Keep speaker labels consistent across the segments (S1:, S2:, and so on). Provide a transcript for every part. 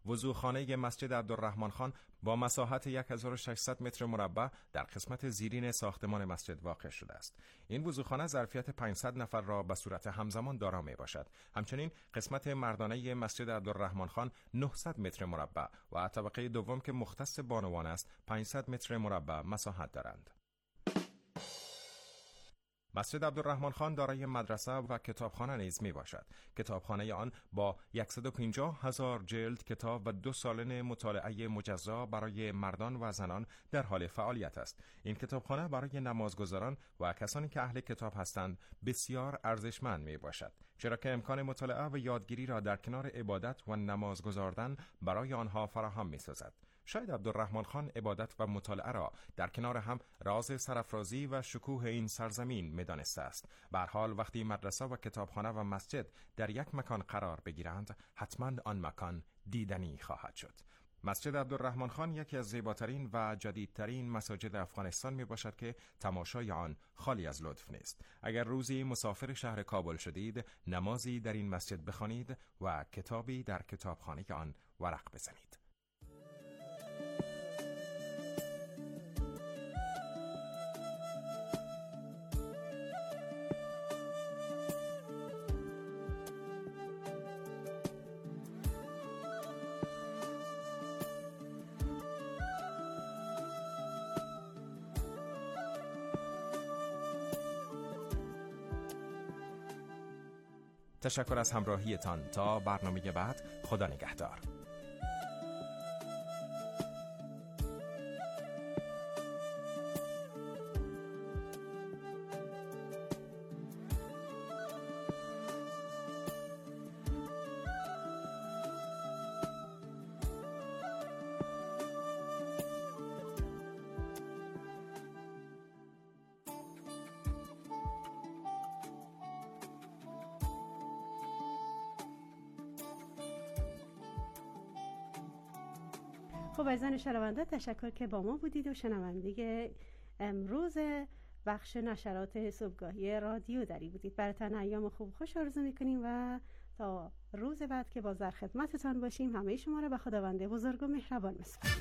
S1: وضوخانه مسجد عبدالرحمن خان با مساحت 1600 متر مربع در قسمت زیرین ساختمان مسجد واقع شده است. این وضوخانه ظرفیت 500 نفر را به صورت همزمان دارا میباشد. همچنین قسمت مردانه مسجد عبدالرحمن خان 900 متر مربع و طبقه دوم که مختص بانوان است 500 متر مربع مساحت دارند. مسجد عبدالرحمن خان دارای مدرسه و کتابخانه نیز می باشد. کتابخانه آن با 150,000 جلد کتاب و 2 سالن مطالعه مجزا برای مردان و زنان در حال فعالیت است. این کتابخانه برای نمازگزاران و کسانی که اهل کتاب هستند بسیار ارزشمند می باشد، چرا که امکان مطالعه و یادگیری را در کنار عبادت و نماز گزاردن برای آنها فراهم می سازد. شاید عبدالرحمن خان عبادت و مطالعه را در کنار هم راز سرافرازی و شکوه این سرزمین می‌دانسته است. به هر حال وقتی مدرسه و کتابخانه و مسجد در یک مکان قرار بگیرند، حتما آن مکان دیدنی خواهد شد. مسجد عبدالرحمن خان یکی از زیباترین و جدیدترین مساجد افغانستان می باشد که تماشای آن خالی از لطف نیست. اگر روزی مسافر شهر کابل شدید، نمازی در این مسجد بخوانید و کتابی در کتابخانه آن ورق بزنید. تشکر از همراهیتان. تا برنامه بعد، خدا نگهدار.
S2: خب عزیزان شنونده، تشکر که با ما بودید و شنونده امروز بخش نشرات صبحگاهی رادیو دری بودید. براتون ایام خوب خوش آرزو میکنیم و تا روز بعد که باز در خدمتتان باشیم همه شما را به خداوند بزرگ و مهربان میسپاریم.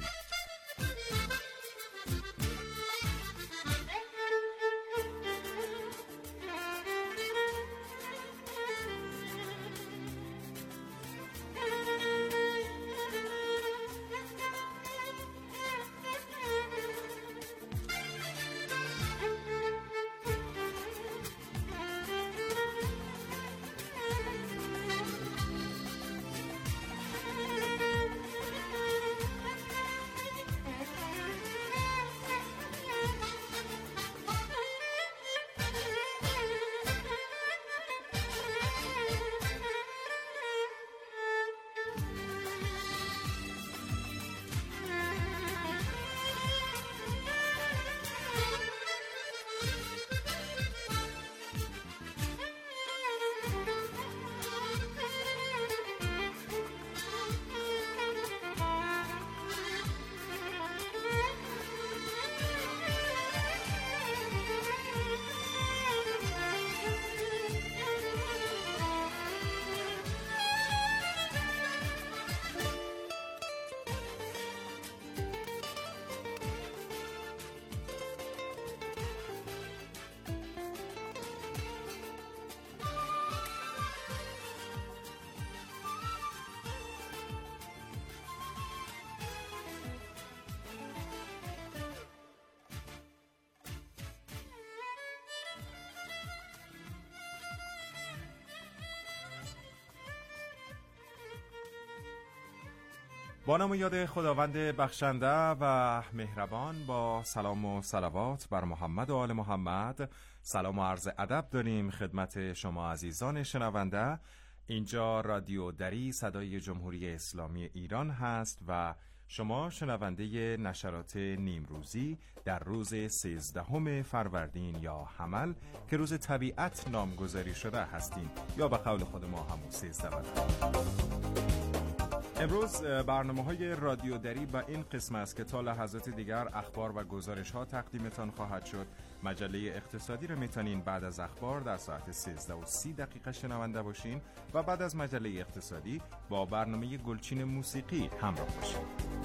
S1: با نام و یاد خداوند بخشنده و مهربان، با سلام و صلوات بر محمد و آل محمد، سلام و عرض ادب داریم خدمت شما عزیزان شنونده. اینجا رادیو دری صدای جمهوری اسلامی ایران هست و شما شنونده نشرات نیمروزی در روز 13 فروردین یا حمل که روز طبیعت نامگذاری شده هستین، یا به قول خود ما همون 13. امروز برنامه‌های رادیو دری و این قسم است که تا لحظات دیگر اخبار و گزارش‌ها تقدیمتان خواهد شد. مجله اقتصادی را میتونین بعد از اخبار در ساعت 13:30 شنونده باشین و بعد از مجله اقتصادی با برنامه گلچین موسیقی همراه باشین.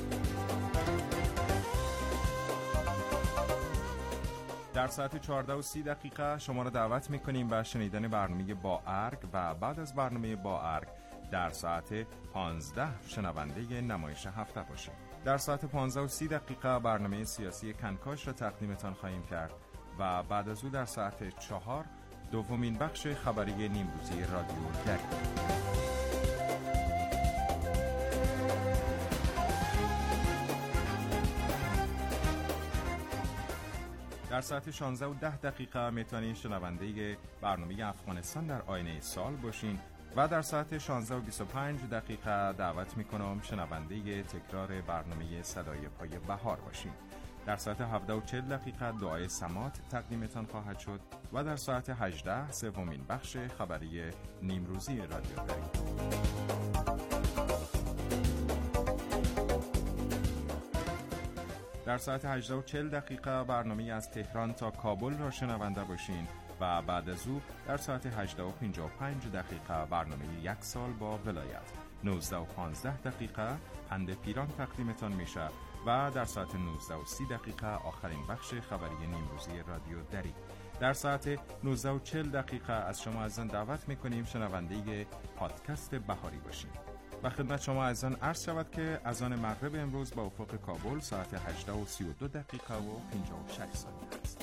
S1: در ساعت 14:30 شما را دعوت میکنیم به شنیدن برنامه با ارگ و بعد از برنامه با ارگ در ساعت 15 شنونده نمایش هفته باشید. در ساعت 15:30 برنامه سیاسی کنکاش را تقدیمتان خواهیم کرد و بعد از او در ساعت 4 دومین بخش خبری نیمروزی رادیو دری. در ساعت 16:10 میتونید شنونده برنامه افغانستان در آینه سال باشین و در ساعت 16:25 دعوت میکنم شنونده تکرار برنامه صدای پای بهار باشین. در ساعت 17:40 دعای سماعت تقدیمتان خواهد شد و در ساعت 18 سومین بخش خبری نیمروزی رادیو دری. در ساعت 18:40 برنامه از تهران تا کابل را شنونده باشین و بعد از او در ساعت 18:55 برنامه یک سال با ولایت. 19:15 اند پیران تقدیمتان میشه و در ساعت 19:30 آخرین بخش خبری نیمروزی رادیو دری. در ساعت 19:40 از شما عزیزان دعوت میکنیم شنونده پادکست بهاری باشیم و خدمت شما عزیزان عرض شود که اذان مغرب امروز با افق کابل ساعت 18:32 و 56 ثانیه است.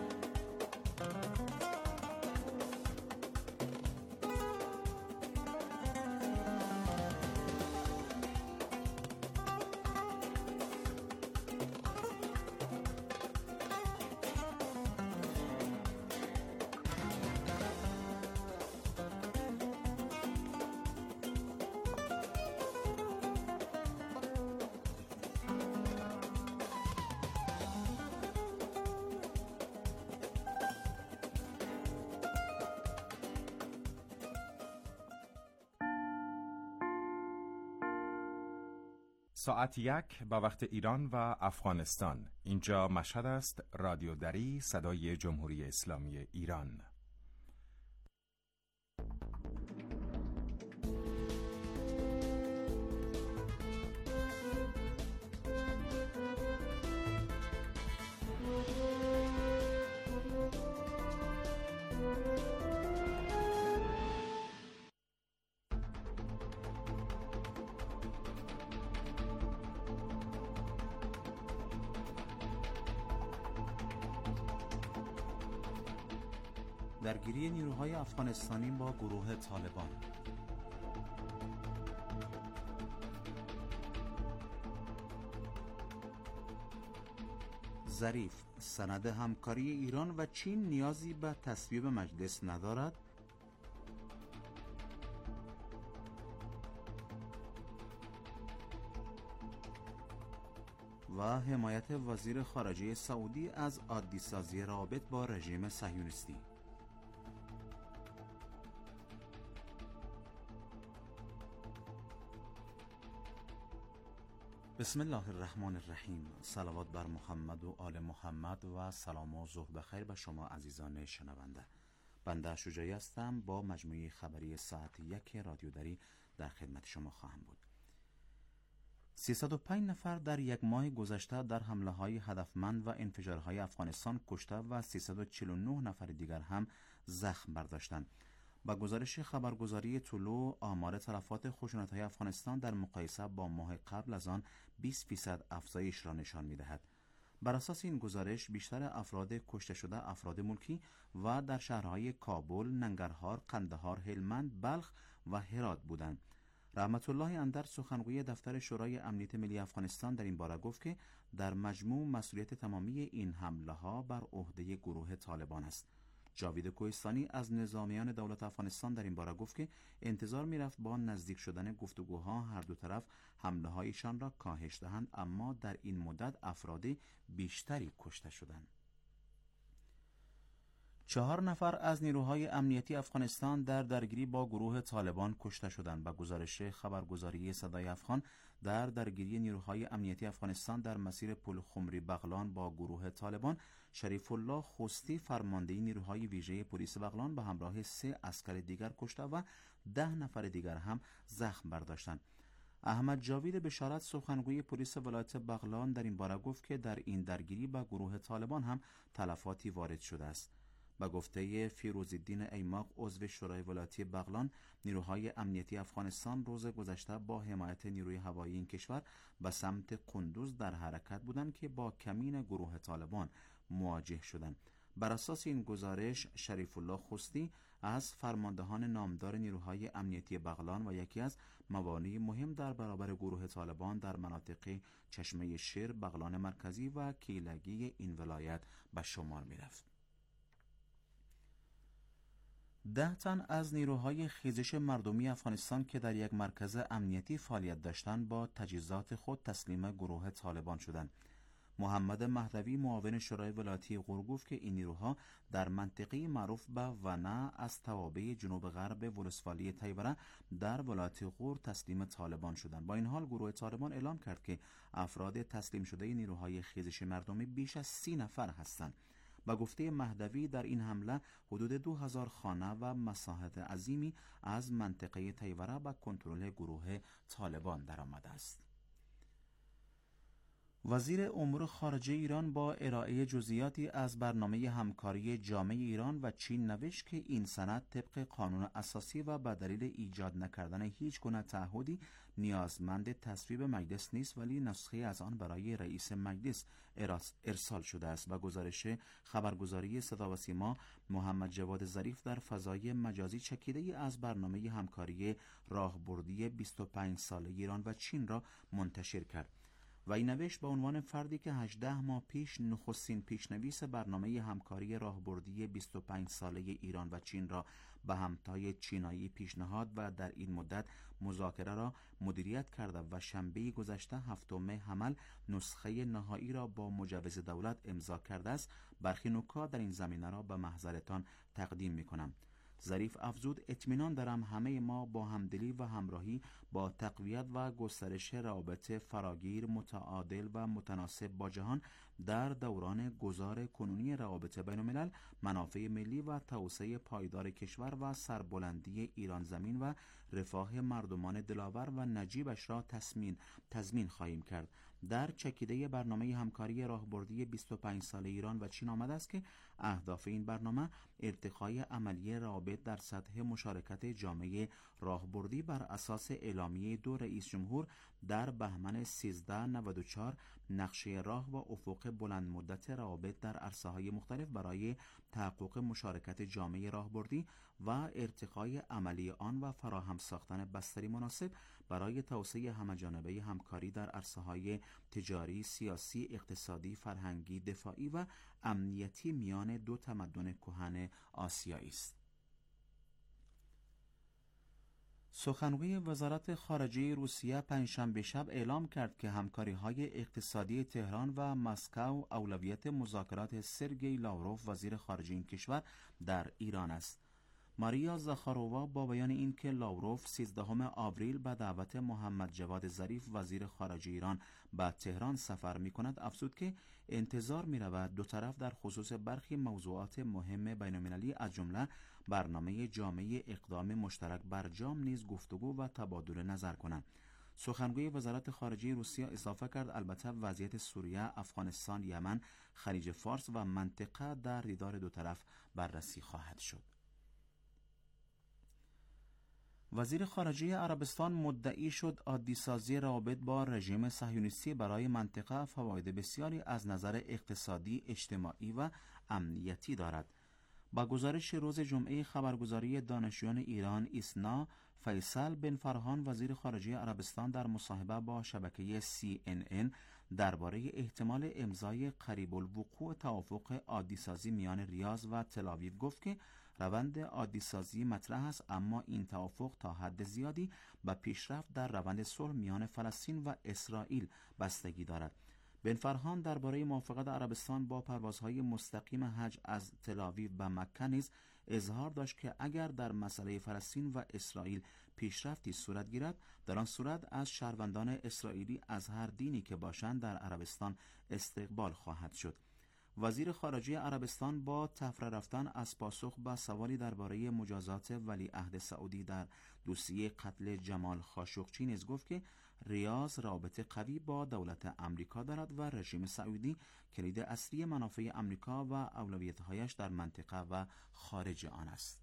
S1: ساعت 1 به وقت ایران و افغانستان. اینجا مشهد است. رادیو دری، صدای جمهوری اسلامی ایران.
S3: درگیری نیروهای افغانستانی با گروه طالبان. ظریف: سند همکاری ایران و چین نیازی به تصویب مجلس ندارد. و حمایت وزیر خارجه سعودی از عادی‌سازی روابط با رژیم صهیونیستی. بسم الله الرحمن الرحیم. صلوات بر محمد و آل محمد و سلام و ظهر بخیر به شما عزیزان شنونده. بنده شجاعی هستم. با مجموعه خبری ساعت 1 رادیو دری در خدمت شما خواهم بود. 305 نفر در یک ماه گذشته در حمله‌های هدفمند و انفجارهای افغانستان کشته و 349 نفر دیگر هم زخم برداشتند. با گزارش خبرگزاری طلوع، آمار تلفات خشونت‌های افغانستان در مقایسه با ماه قبل از آن 20% افزایش را نشان می‌دهد. بر اساس این گزارش بیشتر افراد کشته شده افراد ملکی و در شهرهای کابل، ننگرهار، قندهار، هلمند، بلخ و هرات بودند. رحمت الله اندر، سخنگوی دفتر شورای امنیت ملی افغانستان، در این باره گفت که در مجموع مسئولیت تمامی این حمله‌ها بر عهده گروه طالبان است. جاوید کوهستانی از نظامیان دولت افغانستان در این باره گفت که انتظار می‌رفت با نزدیک شدن گفتگوها هر دو طرف حمله‌هایشان را کاهش دهند، اما در این مدت افراد بیشتری کشته شدند. 4 نفر از نیروهای امنیتی افغانستان در درگیری با گروه طالبان کشته شدند. با گزارش خبرگزاری صدای افغان، در درگیری نیروهای امنیتی افغانستان در مسیر پل خمری بغلان با گروه طالبان، شریف الله خستی فرمانده نیروهای ویژه پلیس بغلان به همراه 3 عسکر دیگر کشته و 10 نفر دیگر هم زخم برداشتند. احمد جاوید بشارت، سخنگوی پلیس ولایت بغلان، در این باره گفت که در این درگیری با گروه طالبان هم تلفاتی وارد شده است. با گفته فیروزالدین ایماق، عضو شورای ولایتی بغلان، نیروهای امنیتی افغانستان روز گذشته با حمایت نیروی هوایی این کشور به سمت قندوز در حرکت بودند که با کمین گروه طالبان مواجه شدند. بر اساس این گزارش، شریف الله خستی از فرماندهان نامدار نیروهای امنیتی بغلان و یکی از موانع مهم در برابر گروه طالبان در مناطق چشمه شیر، بغلان مرکزی و کیلگی این ولایت به شمار می رفت. 10 تن از نیروهای خیزش مردمی افغانستان که در یک مرکز امنیتی فعالیت داشتند با تجهیزات خود تسلیم گروه طالبان شدند. محمد مهدوی، معاون شورای ولایتی غور، گفت که این نیروها در منطقه معروف به ونه از توابع جنوب غرب ولسوالی تیوره در ولایت غور تسلیم طالبان شدند. با این حال گروه طالبان اعلام کرد که افراد تسلیم شده نیروهای خیزش مردمی بیش از 30 نفر هستند. با گفته مهدوی، در این حمله حدود 2000 خانه و مساحت عظیمی از منطقه تیوره به کنترل گروه طالبان درآمده است. وزیر امور خارجه ایران با ارائه جزئیاتی از برنامه همکاری جامع ایران و چین نوشت که این سند طبق قانون اساسی و به دلیل ایجاد نکردن هیچ گونه تعهدی نیازمند تصویب مجلس نیست، ولی نسخه از آن برای رئیس مجلس ارسال شده است. و گزارش خبرگزاری صدا و سیما، محمد جواد ظریف در فضای مجازی چکیده‌ای از برنامه همکاری راهبردی 25 ساله ایران و چین را منتشر کرد و این نوشت: با عنوان فردی که 18 ماه پیش نخستین پیشنویس برنامه همکاری راهبردی 25 ساله ایران و چین را به همتای چینایی پیشنهاد و در این مدت مذاکره را مدیریت کرده و شنبه گذشته 7 حمل نسخه نهایی را با مجوز دولت امضا کرده است، برخی نکات در این زمینه را به محضرتان تقدیم می‌کنم. ظریف افزود: اطمینان دارم همه ما با همدلی و همراهی با تقویت و گسترش روابط فراگیر، متعادل و متناسب با جهان در دوران گذار کنونی روابط بین الملل، منافع ملی و توسعه پایدار کشور و سربلندی ایران زمین و رفاه مردمان دلاور و نجیبش را تضمین خواهیم کرد. در چکیده برنامه همکاری راهبردی 25 ساله ایران و چین آمده است که اهداف این برنامه ارتقای عملی روابط در سطح مشارکت جامعه راهبردی بر اساس اعلامیه 2 رئیس جمهور در بهمن 1394 نقشه راه و افق بلند مدت روابط در عرصه‌های مختلف برای تحقق مشارکت جامعه راهبردی و ارتقای عملی آن و فراهم ساختن بستری مناسب برای توسعه همه‌جانبه همکاری در عرصه‌های تجاری، سیاسی، اقتصادی، فرهنگی، دفاعی و امنیتی میان 2 تمدن کهن آسیایی است. سخنگوی وزارت خارجه روسیه پنجشنبه شب اعلام کرد که همکاری‌های اقتصادی تهران و مسکو اولویت مذاکرات سرگئی لاوروف، وزیر خارجه این کشور، در ایران است. ماریا زاخارووا با بیان این که لاوروف 13 آوریل به دعوت محمد جواد ظریف وزیر خارجه ایران به تهران سفر می‌کند، افزود که انتظار می‌رود دو طرف در خصوص برخی موضوعات مهم بین‌المللی از جمله برنامه جامع اقدام مشترک برجام نیز گفتگو و تبادل نظر کنند. سخنگوی وزارت خارجه روسیه اضافه کرد: البته وضعیت سوریه، افغانستان، یمن، خلیج فارس و منطقه در دیدار دو طرف بررسی خواهد شد. وزیر خارجه عربستان مدعی شد عادی‌سازی روابط با رژیم صهیونیستی برای منطقه فواید بسیاری از نظر اقتصادی، اجتماعی و امنیتی دارد. با گزارش روز جمعه خبرگزاری دانشجویان ایران ایسنا، فیصل بن فرهان وزیر خارجه عربستان در مصاحبه با شبکه CNN درباره احتمال امضای قریب الوقوع توافق عادی‌سازی میان ریاض و تل‌آویو گفت که روند عادی‌سازی مطرح است، اما این توافق تا حد زیادی به پیشرفت در روند صلح میان فلسطین و اسرائیل بستگی دارد. بن فرهان درباره موافقت عربستان با پروازهای مستقیم حج از تل‌آویو به مکه نیز اظهار داشت که اگر در مسئله فلسطین و اسرائیل پیشرفتی صورت گیرد، در آن صورت از شهروندان اسرائیلی از هر دینی که باشند در عربستان استقبال خواهد شد. وزیر خارجه عربستان با تفره رفتن از پاسخ به سوالی درباره مجازات ولیعهد سعودی در دوسیه قتل جمال خاشقچی نیز گفت که ریاض رابطه قوی با دولت امریکا دارد و رژیم سعودی کلید اصلی منافع امریکا و اولویت‌هایش در منطقه و خارج آن است.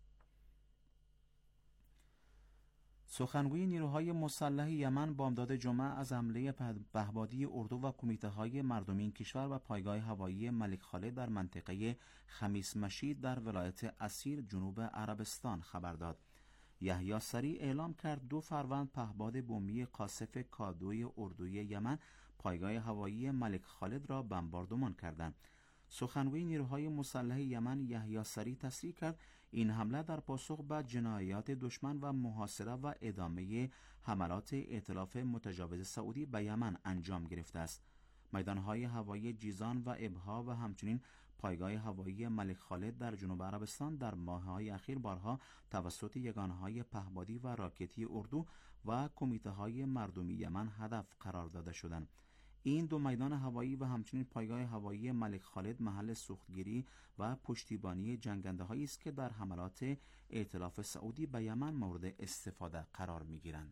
S3: سخنگوی نیروهای مسلح یمن بامداد جمعه از حمله پهپادی اردو و کمیته‌های مردمی این کشور و پایگاه هوایی ملک خالد در منطقه خمیس مشید در ولایت اسیر جنوب عربستان خبر داد. یحیی سری اعلام کرد 2 فروند پهپاد بمبی قاصف کادوی اردوی یمن پایگاه هوایی ملک خالد را بمباردمان کردند. سخنگوی نیروهای مسلح یمن یحیی سری تصریح کرد این حمله در پاسخ به جنایات دشمن و محاصره و ادامه حملات ائتلاف متجاوز سعودی به یمن انجام گرفته است. میدانهای هوایی جیزان و ابها و همچنین پایگاه هوایی ملک خالد در جنوب عربستان در ماه‌های اخیر بارها توسط یگانه‌های پهپادی و راکتی اردو و کمیته‌های مردمی یمن هدف قرار داده شدند. این 2 میدان هوایی و همچنین پایگاه هوایی ملک خالد محل سوختگیری و پشتیبانی جنگنده‌هایی است که در حملات ائتلاف سعودی به یمن مورد استفاده قرار می‌گیرند.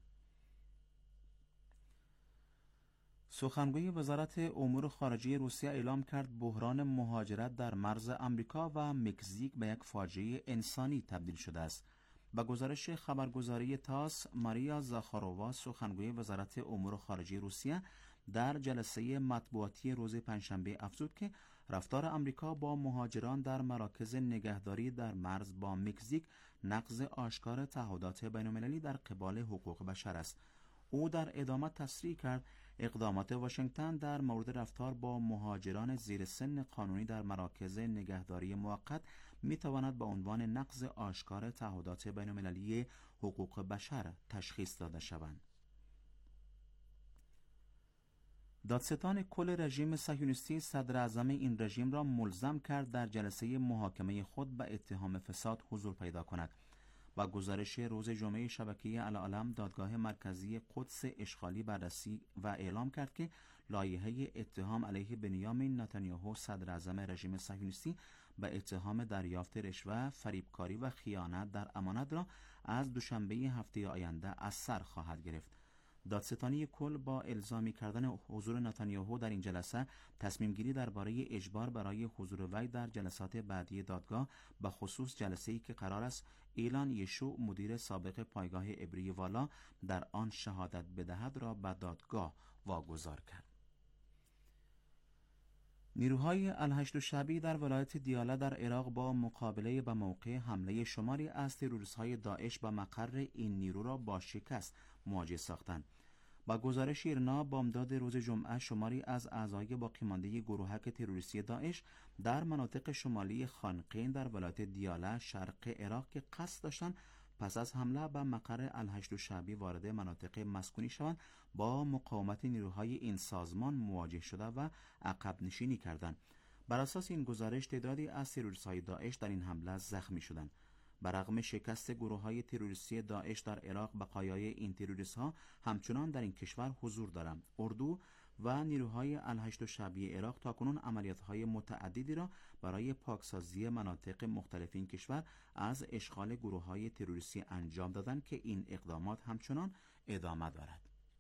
S3: سخنگوی وزارت امور خارجه روسیه اعلام کرد بحران مهاجرت در مرز آمریکا و مکزیک به یک فاجعه انسانی تبدیل شده است. با گزارش خبرگزاری تاس، ماریا زاخارووا سخنگوی وزارت امور خارجه روسیه در جلسه مطبوعاتی روز پنجشنبه افزود که رفتار آمریکا با مهاجران در مراکز نگهداری در مرز با مکزیک نقض آشکار تعهدات بین‌المللی در قبال حقوق بشر است. او در ادامه تصریح کرد اقدامات واشنگتن در مورد رفتار با مهاجران زیر سن قانونی در مراکز نگهداری موقت میتواند به عنوان نقض آشکار تعهدات بین‌المللی حقوق بشر تشخیص داده شوند. دادستان کل رژیم صهیونیستی صدر اعظم این رژیم را ملزم کرد در جلسه محاکمه خود به اتهام فساد حضور پیدا کند. با گزارش روز جمعه شبکه العالم دادگاه مرکزی قدس اشغالی بررسی و اعلام کرد که لایحه اتهام علیه بنیامین نتانیاهو صدر اعظم رژیم صهیونیستی به اتهام دریافت رشوه، فریبکاری و خیانت در امانت را از دوشنبه هفته آینده از سر خواهد گرفت. دادستانی کل با الزامی کردن حضور نتانیاهو در این جلسه تصمیم گیری درباره اجبار برای حضور وی در جلسات بعدی دادگاه به خصوص جلسه‌ای که قرار است ایلان یشوع مدیر سابق پایگاه عبری والا در آن شهادت بدهد را به دادگاه واگذار کرد. نیروهای الهشت شعبی در ولایت دیاله در عراق با مقابله به موقع حمله شماری از تروریست‌های داعش به مقر این نیرو را با شکست مواجه ساختند. با گزارش ایرنا بامداد روز جمعه شماری از اعضای باقی مانده گروهک تروریستی داعش در مناطق شمالی خانقین در ولایت دیاله شرق عراق که قصد داشتند پس از حمله به مقر الهشت شعبی وارد مناطق مسکونی شوند با مقاومت نیروهای این سازمان مواجه شده و عقب نشینی کردند. بر اساس این گزارش تعدادی از تروریست‌های داعش در این حمله زخمی شدند. برغم شکست گروه‌های تروریستی داعش در عراق بقایای این تروریست‌ها همچنان در این کشور حضور دارند. اردو و نیروهای الهشت شعبی عراق تاکنون عملیات‌های متعددی را برای پاکسازی مناطق مختلف این کشور از اشغال گروه‌های تروریستی انجام دادند که این اقدامات همچنان ادامه دارد.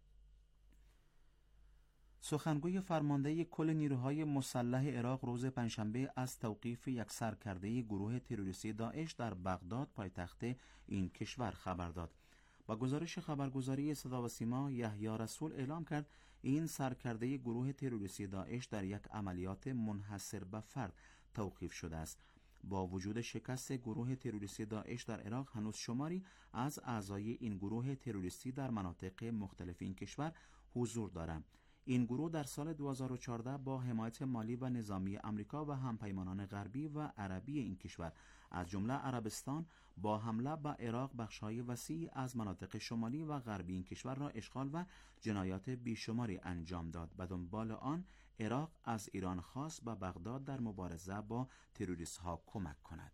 S3: سخنگوی فرمانده کل نیروهای مسلح عراق روز پنجشنبه از توقیف یک سرکرده گروه تروریستی داعش در بغداد پایتخت این کشور خبر داد. با گزارش خبرگزاری صدا و سیما یحیی رسول اعلام کرد این سرکرده گروه تروریستی داعش در یک عملیات منحصر به فرد توقیف شده است. با وجود شکست گروه تروریستی داعش در عراق هنوز شماری از اعضای این گروه تروریستی در مناطق مختلف این کشور حضور دارند. این گروه در سال 2014 با حمایت مالی و نظامی آمریکا و همپیمانان غربی و عربی این کشور از جمله عربستان با حمله به عراق بخش‌های وسیعی از مناطق شمالی و غربی این کشور را اشغال و جنایات بیشماری انجام داد. به دنبال آن عراق از ایران خواست به بغداد در مبارزه با تروریست‌ها کمک کند.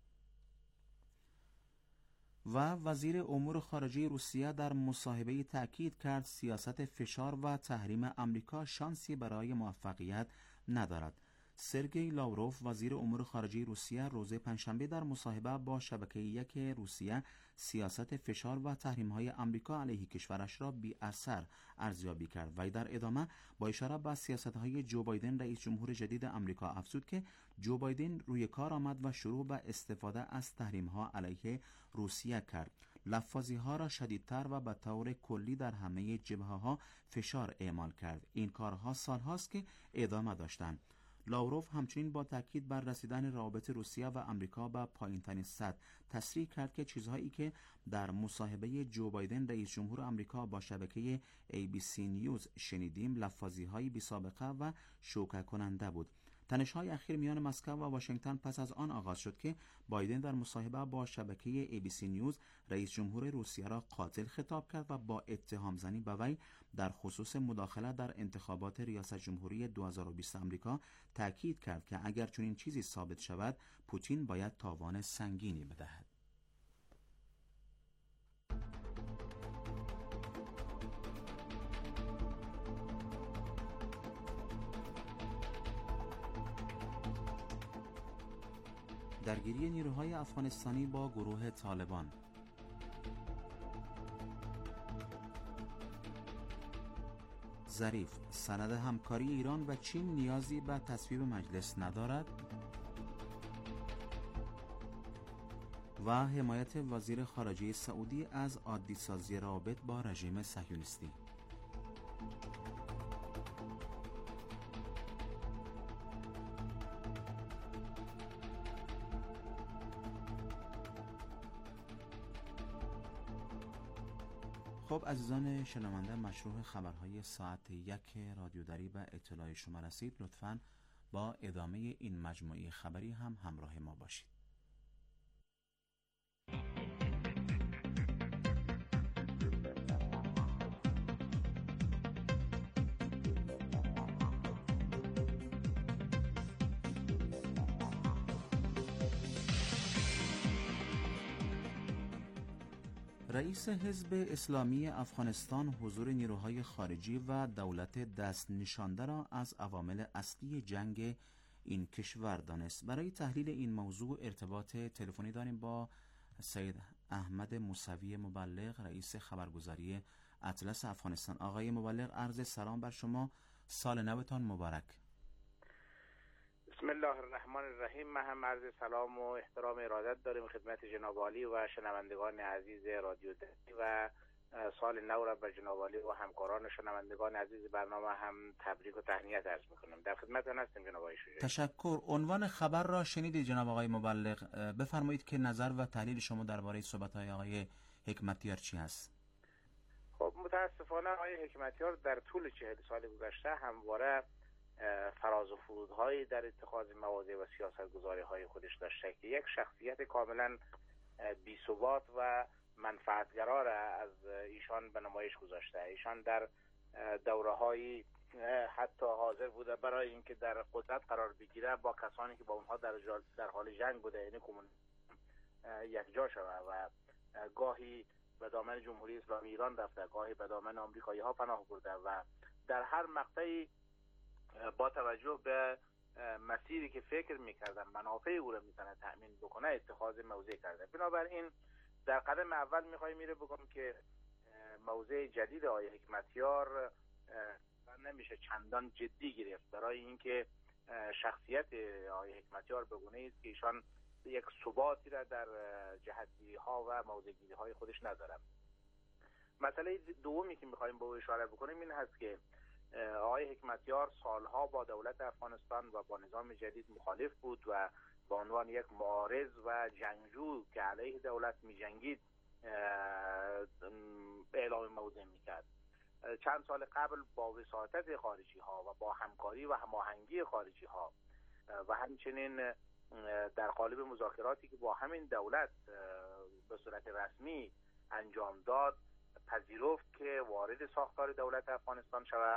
S3: و وزیر امور خارجه روسیه در مصاحبه‌ای تأکید کرد سیاست فشار و تحریم آمریکا شانسی برای موفقیت ندارد. سرگئی لاوروف وزیر امور خارجه روسیه روز پنجشنبه در مصاحبه با شبکه یک روسیه سیاست فشار و تحریم‌های آمریکا علیه کشورش را بی اثر ارزیابی کرد. وی در ادامه با اشاره به سیاست‌های جو بایدن رئیس جمهور جدید آمریکا افزود که جو بایدن روی کار آمد و شروع به استفاده از تحریم‌ها علیه روسیه کرد. لفاظی‌ها را شدیدتر و به طور کلی در همه جبهه‌ها فشار اعمال کرد. این کارها سال‌هاست که ادامه داشتند. لاوروف همچنین با تاکید بر رسیدن روابط روسیه و آمریکا به پایین‌ترین سطح تصریح کرد که چیزهایی که در مصاحبه جو بایدن رئیس جمهور آمریکا با شبکه ABC نیوز شنیدیم لفاظی‌های بی‌سابقه و شوکه کننده بود. تنش‌های اخیر میان مسکو و واشنگتن پس از آن آغاز شد که بایدن در مصاحبه با شبکه ABC نیوز رئیس جمهور روسیه را قاتل خطاب کرد و با اتهام زنی به وی در خصوص مداخله در انتخابات ریاست جمهوری 2020 آمریکا تاکید کرد که اگر چنین چیزی ثابت شود پوتین باید تاوان سنگینی بدهد. درگیری نیروهای افغانستانی با گروه طالبان. ظریف سند همکاری ایران و چین نیازی به تصویب مجلس ندارد. و حمایت وزیر خارجه سعودی از عادی سازی روابط با رژیم صهیونیستی. خب عزیزان شنونده، مشروع خبرهای ساعت 1 رادیو دری به اطلاع شما رسید. لطفاً با ادامه این مجموعه خبری هم همراه ما باشید. رئیس حزب اسلامی افغانستان حضور نیروهای خارجی و دولت دست نشانده را از عوامل اصلی جنگ این کشور دانست. برای تحلیل این موضوع ارتباط تلفنی داریم با سید احمد موسوی مبلغ رئیس خبرگزاری اطلس افغانستان. آقای مبلغ عرض سلام بر شما، سال نوتان مبارک.
S4: بسم الله الرحمن الرحیم. من هم عرض سلام و احترام ارادت داریم خدمت جناب عالی و شنوندگان عزیز رادیو دری و سال نو را به جناب عالی و همکاران شنوندگان عزیز برنامه هم تبریک و تهنیت عرض میکنم. در خدمتتون هستیم جناب آقای شجاعی.
S3: تشکر. عنوان خبر را شنیدید جناب آقای مبلغ، بفرمایید که نظر و تحلیل شما درباره صحبت‌های آقای حکمتیار چی هست؟
S4: خب متاسفانه آقای حکمتیار در طول 40 سال گذشته همواره فراز و فرودهایی در اتخاذ مواضع و سیاست‌گذاری‌های خودش داشته که یک شخصیت کاملا بی‌ثبات و منفعتگرا را از ایشان به نمایش گذاشته. ایشان در دوره‌های حتی حاضر بوده برای اینکه در قدرت قرار بگیره با کسانی که با اونها در حال جنگ بوده، یعنی کمونیسم، یک جا شود و گاهی به دامن جمهوری اسلامی ایران رفته، گاهی به دامن آمریکایی‌ها پناه برده و در هر مقطعی با توجه به مسیری که فکر میکردن منافع او را میتونه تأمین بکنه اتخاذ موضع کرده. بنابراین در قدم اول میخوایم میره بگم که موضع جدید آقای حکمتیار نمیشه چندان جدی گرفت برای اینکه شخصیت آقای حکمتیار به گونه‌ای است که ایشان یک ثباتی را در جهت‌گیری ها و موضع‌گیری های خودش ندارن. مسئله دومی که میخوایم به او اشاره بکنیم این هست که آقای حکمتیار سالها با دولت افغانستان و با نظام جدید مخالف بود و به عنوان یک معارض و جنگجو که علیه دولت می جنگید اعلام موضع می کرد. چند سال قبل با وساطت خارجی ها و با همکاری و هماهنگی خارجی ها و همچنین در قالب مذاکراتی که با همین دولت به صورت رسمی انجام داد پذیرفت که وارد ساختار دولت افغانستان شود،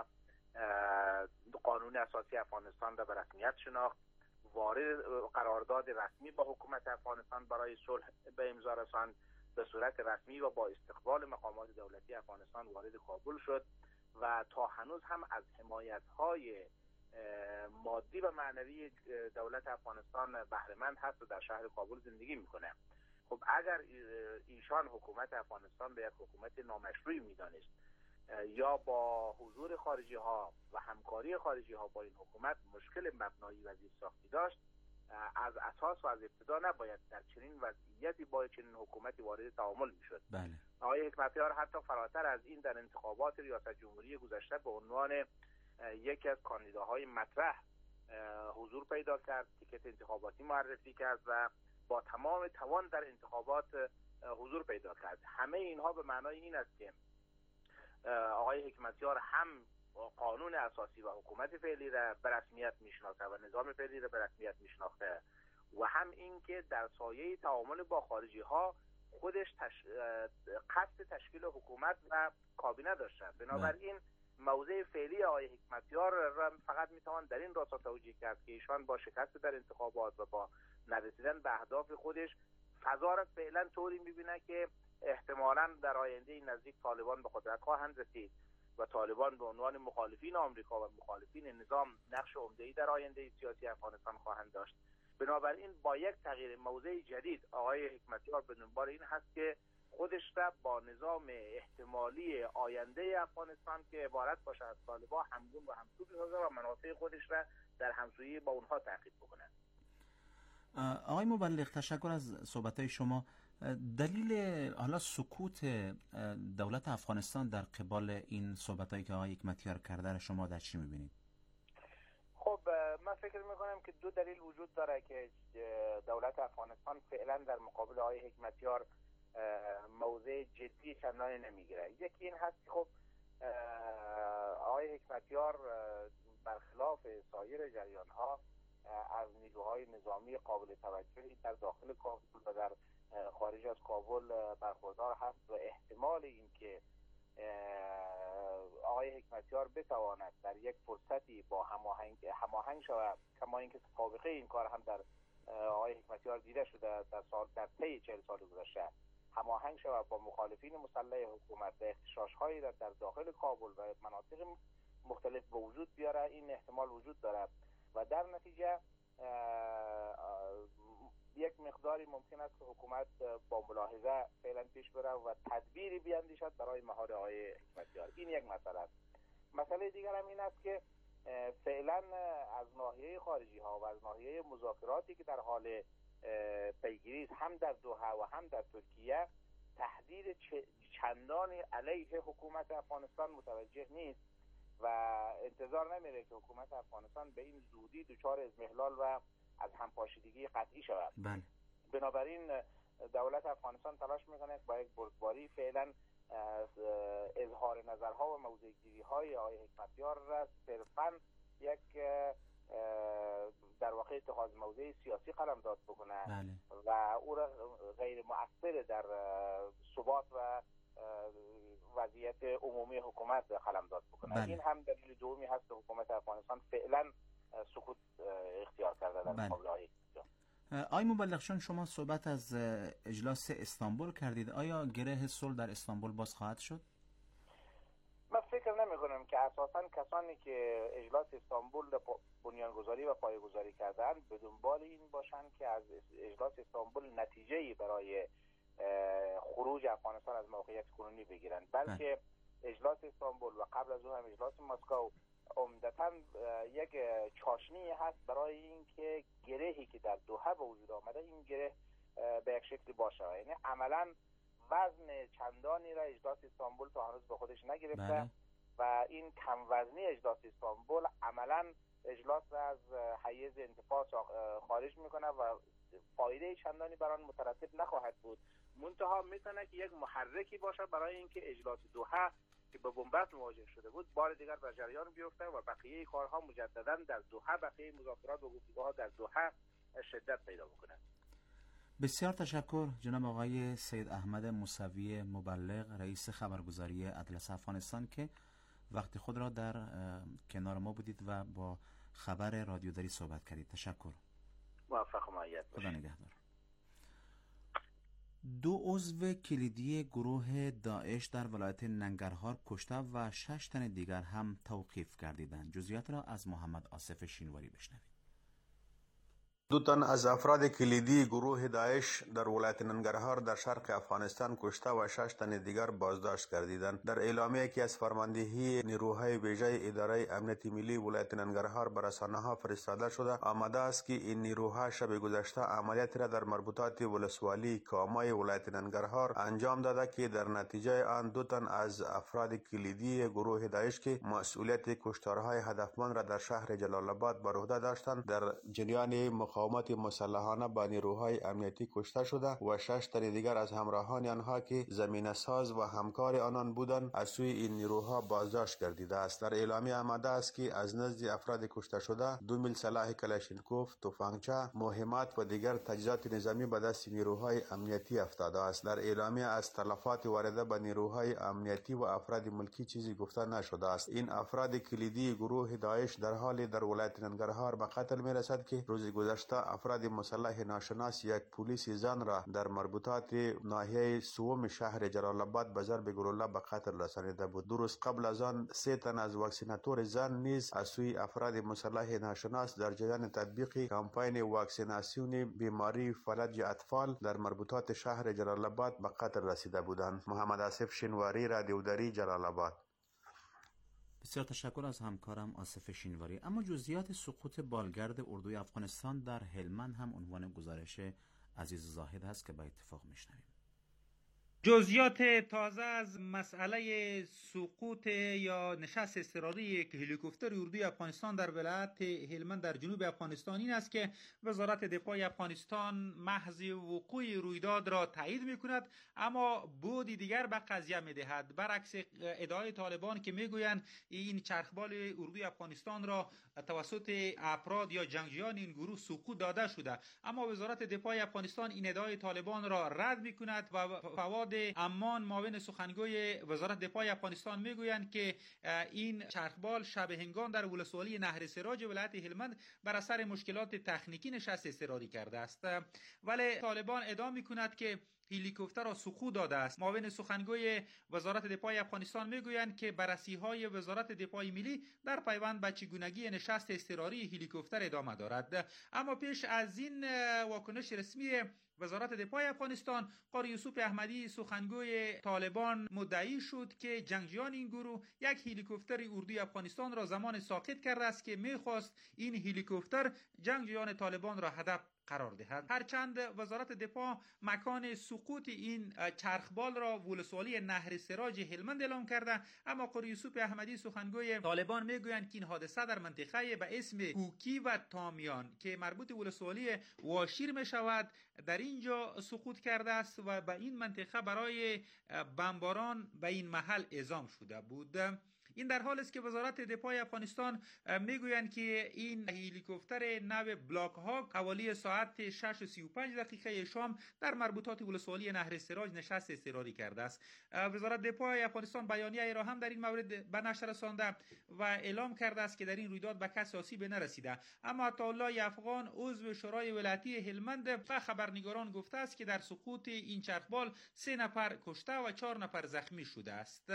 S4: قانون اساسی افغانستان را به رسمیت شناخت، وارد قرارداد رسمی با حکومت افغانستان برای صلح به امضا رساند، به صورت رسمی و با استقبال مقامات دولتی افغانستان وارد کابل شد و تا هنوز هم از حمایت‌های مادی و معنوی دولت افغانستان بهره‌مند هست و در شهر کابل زندگی میکنه. خب اگر ایشان حکومت افغانستان به یک حکومت نامشروعی میدانست یا با حضور خارجی ها و همکاری خارجی ها با این حکومت مشکل مبنایی و زیرساختی داشت، از اساس و از ابتدا نباید در چنین وضعیتی با چنین حکومتی وارد تعامل میشد.
S3: بله.
S4: آقای حکمتیار حتی فراتر از این در انتخابات ریاست جمهوری گذشته به عنوان یکی از کاندیداهای مطرح حضور پیدا کرد، تیکت انتخاباتی معرفی کرد و با تمام توان در انتخابات حضور پیدا کرد. همه اینها به معنای این است که آقای حکمتیار هم قانون اساسی و حکومت فعلی را به رسمیت میشناخته و نظام فعلی را به رسمیت میشناخته و هم این که در سایه تعامل با خارجی ها خودش قصد تشکیل حکومت و کابینه داشته. بنابراین موضع فعلی آقای حکمتیار را فقط میتوان در این راستا توجیه کرد که ایشان با شکست در انتخابات و با نرسیدن به اهداف خودش فضا را فعلا طوری میبینه که احتمالاً در آینده نزدیک طالبان به قدرت خواهند رسید و طالبان به عنوان مخالفین آمریکا و مخالفین نظام نقش عمده‌ای در آینده سیاسی افغانستان خواهند داشت. بنابراین با یک تغییر موضع جدید آقای حکمتیار به دنبال این هست که خودش را با نظام احتمالی آینده افغانستان که عبارت باشه از طالبان همگون و همسو بسازه و منافع خودش را در همسویی با اونها تعقیب بکنه.
S3: آقای مبلغ، تشکر از صحبت‌های شما. دلیل حالا سکوت دولت افغانستان در قبال این صحبت‌هایی که آقای حکمتیار کرده را شما در چی می‌بینید؟
S4: خب من فکر می‌کنم که دو دلیل وجود داره که دولت افغانستان فعلا در مقابل آقای حکمتیار موضع جدی چندانی نمیگیره. یکی این هست که خب آقای حکمتیار برخلاف سایر جریان‌ها از نیروهای نظامی قابل توجهی در داخل کابل و در خارج از کابل برخوردار هست و احتمال این که آقای حکمتیار بتواند در یک فرصتی با هماهنگ شود، کما اینکه سابقه این کار هم در آقای حکمتیار دیده شده در طی 40 سال گذشته، هماهنگ شود با مخالفین مسلح حکومت و اغتشاش‌هایی را در داخل کابل و مناطق مختلف به وجود بیاره، این احتمال وجود دارد و در نتیجه یک مقداری ممکن است که حکومت با ملاحظه فعلا پیش بره و تدبیری بیاندیشد برای مهار آقای حکمتیار. این یک مسئله است. مسئله دیگر هم این است که فعلا از ناحیه خارجی ها و از ناحیه مذاکراتی که در حال پیگیری است هم در دوحه و هم در ترکیه تهدید چندانی علیه حکومت افغانستان متوجه نیست و انتظار نمیره که حکومت افغانستان به این زودی دچار اضمحلال و از همپاشیدگی قطعی شود.
S3: بله.
S4: بنابراین دولت افغانستان تلاش میکنه با یک بردباری فعلا اظهار نظرها و موضع‌گیری های آقای حکمتیار را صرفاً یک در واقع اتخاذ موضع سیاسی قلمداد بکنه.
S3: بله.
S4: و او را غیر مؤثر در ثبات و وضعیت عمومی حکومت قلمداد بکنه.
S3: بله.
S4: این هم دلیل دومی هست که حکومت افغانستان فعلا سکوت اختیار کرده در مقابل آقای حکمتیار.
S3: آقای مبلغ، شما صحبت از اجلاس استانبول کردید. آیا گره صلح در استانبول باز خواهد شد؟
S4: من فکر نمی کنم که اساساً کسانی که اجلاس استانبول بنیانگذاری و پایه‌گذاری کردند به دنبال این باشند که از اجلاس استانبول نتیجه‌ای برای خروج افغانستان از موقعیت کنونی بگیرند، بلکه اجلاس استانبول و قبل از اون هم اجلاس مسکو عمدتاً یک چاشنی هست برای اینکه گرهی که در دوحه به وجود آمده این گره به یک شکلی باشه. یعنی عملاً وزن چندانی را اجلاس استانبول تا هنوز به خودش نگرفته.
S3: بله.
S4: و این کم وزنی اجلاس استانبول عملاً اجلاس را از حیز انتفاض خارج میکنه و فایده چندانی برای آن مترتب نخواهد بود. منتها میتونه که یک محرکی باشه برای اینکه اجلاس دوحه که به بنبست مواجه شده بود بار دیگر بر جریان بیفته و بقیه کارها مجددا در دوحه، بقیه مذاکرات و گفتگوها در دوحه شدت پیدا بکنه.
S3: بسیار تشکر جناب آقای سید احمد موسوی مبلغ، رئیس خبرگزاری اطلس افغانستان که وقت خود را در کنار ما بودید و با خبر رادیوداری صحبت کردید. تشکر.
S4: موفق و مؤید باشید.
S3: خدا نگهدار. 2 عضو کلیدی گروه داعش در ولایت ننگرهار کشته و 6 تن دیگر هم توقیف گردیدند. جزئیات را از محمد آصف شینواری بشنوید.
S5: 2 تن از افراد کلیدی گروه داعش در ولایت ننگرهار در شرق افغانستان کشته و 6 تن دیگر بازداشت گردیدند. در اعلامیه‌ای که از فرماندهی نیروهای ویژه اداره امنیت ملی ولایت ننگرهار بر رسانه‌ها فرستاده شده آمده است که این نیروها شب گذشته عملیاتی را در مربوطات ولسوالی کامای ولایت ننگرهار انجام داده که در نتیجه آن 2 تن از افراد کلیدی گروه داعش که مسئولیت کشتارهای هدفمند را در شهر جلال آباد بر عهده داشتند در جریان مقاومت مسلحانه با نیروهای امنیتی کشته شده و 6 تن دیگر از همراهان آنها که زمینه ساز و همکار آنان بودند از سوی این نیروها بازداشت گردیده است. در اعلامیه آمده است که از نزد افراد کشته شده 2 میل سلاح کلاشینکوف، تفنگچه، مهمات و دیگر تجهیزات نظامی به دست نیروهای امنیتی افتاده است. در اعلامیه از تلفات وارده به نیروهای امنیتی و افراد ملکی چیزی گفته نشده است. این افراد کلیدی گروه داعش در حال در ولایت ننگرهار به قتل می‌رسد که روز گذشته افراد مسلح ناشناس یک پلیس زن را در مربوطات ناحیه سوم شهر جلال آباد به ضرب گلوله به قتل رسانیده بود. 2 روز قبل از آن 3 تن از واکسیناتور زن نیز از سوی افراد مسلح ناشناس در جریان تطبیق کمپاین واکسیناسیون بیماری فلج اطفال در مربوطات شهر جلال آباد به قتل رسیده بودند. محمد آصف شینواری، رادیوداری، جلال آباد.
S3: بسیار تشکر از همکارم آصف شینواری. اما جزئیات سقوط بالگرد اردوی افغانستان در هلمند هم عنوان گزارش عزیز زاهد است که با اتفاق میشنویم.
S6: جزئیات تازه از مسئله سقوط یا نشست اضطراری یک هلیکوپتر اردوی افغانستان در ولایت هلمند در جنوب افغانستان این است که وزارت دفاع افغانستان محض وقوع رویداد را تایید می‌کند اما بودی دیگر به قضیه می‌دهد، برعکس ادعای طالبان که می‌گویند این چرخبال اردوی افغانستان را توسط افراد یا جنگجویان این گروه سقوط داده شده. اما وزارت دفاع افغانستان این ادعای طالبان را رد می‌کند و فواد امان معاون سخنگوی وزارت دفاع افغانستان میگویند که این چرخبال شب هنگام در ولسوالی نهر سراج ولایت هلمند بر اثر مشکلات تکنیکی نشست اضطراری کرده است، ولی طالبان ادعا میکند که هلیکوپتر را سقوط داده است. معاون سخنگوی وزارت دفاع افغانستان میگویند که بررسی‌های وزارت دفاع ملی در پیوند به چگونگی نشست اضطراری هلیکوپتر ادامه دارد. اما پیش از این واکنش رسمی وزارت دفاع افغانستان، قاری یوسف احمدی سخنگوی طالبان مدعی شد که جنگجویان این گروه یک هلیکوپتر اردوی افغانستان را زمان ساقط کرده است که می‌خواست این هلیکوپتر جنگجویان طالبان را هدف قرار دهد. هرچند وزارت دفاع مکان سقوط این چرخبال را ولسوالی نهر سراج هلمند اعلام کرده، اما قاری یوسف احمدی سخنگوی طالبان میگویند که این حادثه در منطقه به اسم کوکی و تامیان که مربوط ولسوالی واشیر می شود در اینجا سقوط کرده است و به این منطقه برای بمباران به این محل اعزام شده بود. این در حال است که وزارت دفاع افغانستان میگویند که این هلیکوپتر نو بلاک هاک حوالی ساعت 6:35 شام در مربوطات ولسوالی نهر سراج نشست اضطراری کرده است. وزارت دفاع افغانستان بیانیه را هم در این مورد به نشر رسانده و اعلام کرده است که در این رویداد به کسی آسیب نرسیده. اما عطاالله افغان عضو شورای ولایتی هلمند به خبرنگاران گفته است که در سقوط این چرخبال 3 نفر کشته و 4 نفر زخمی شده است.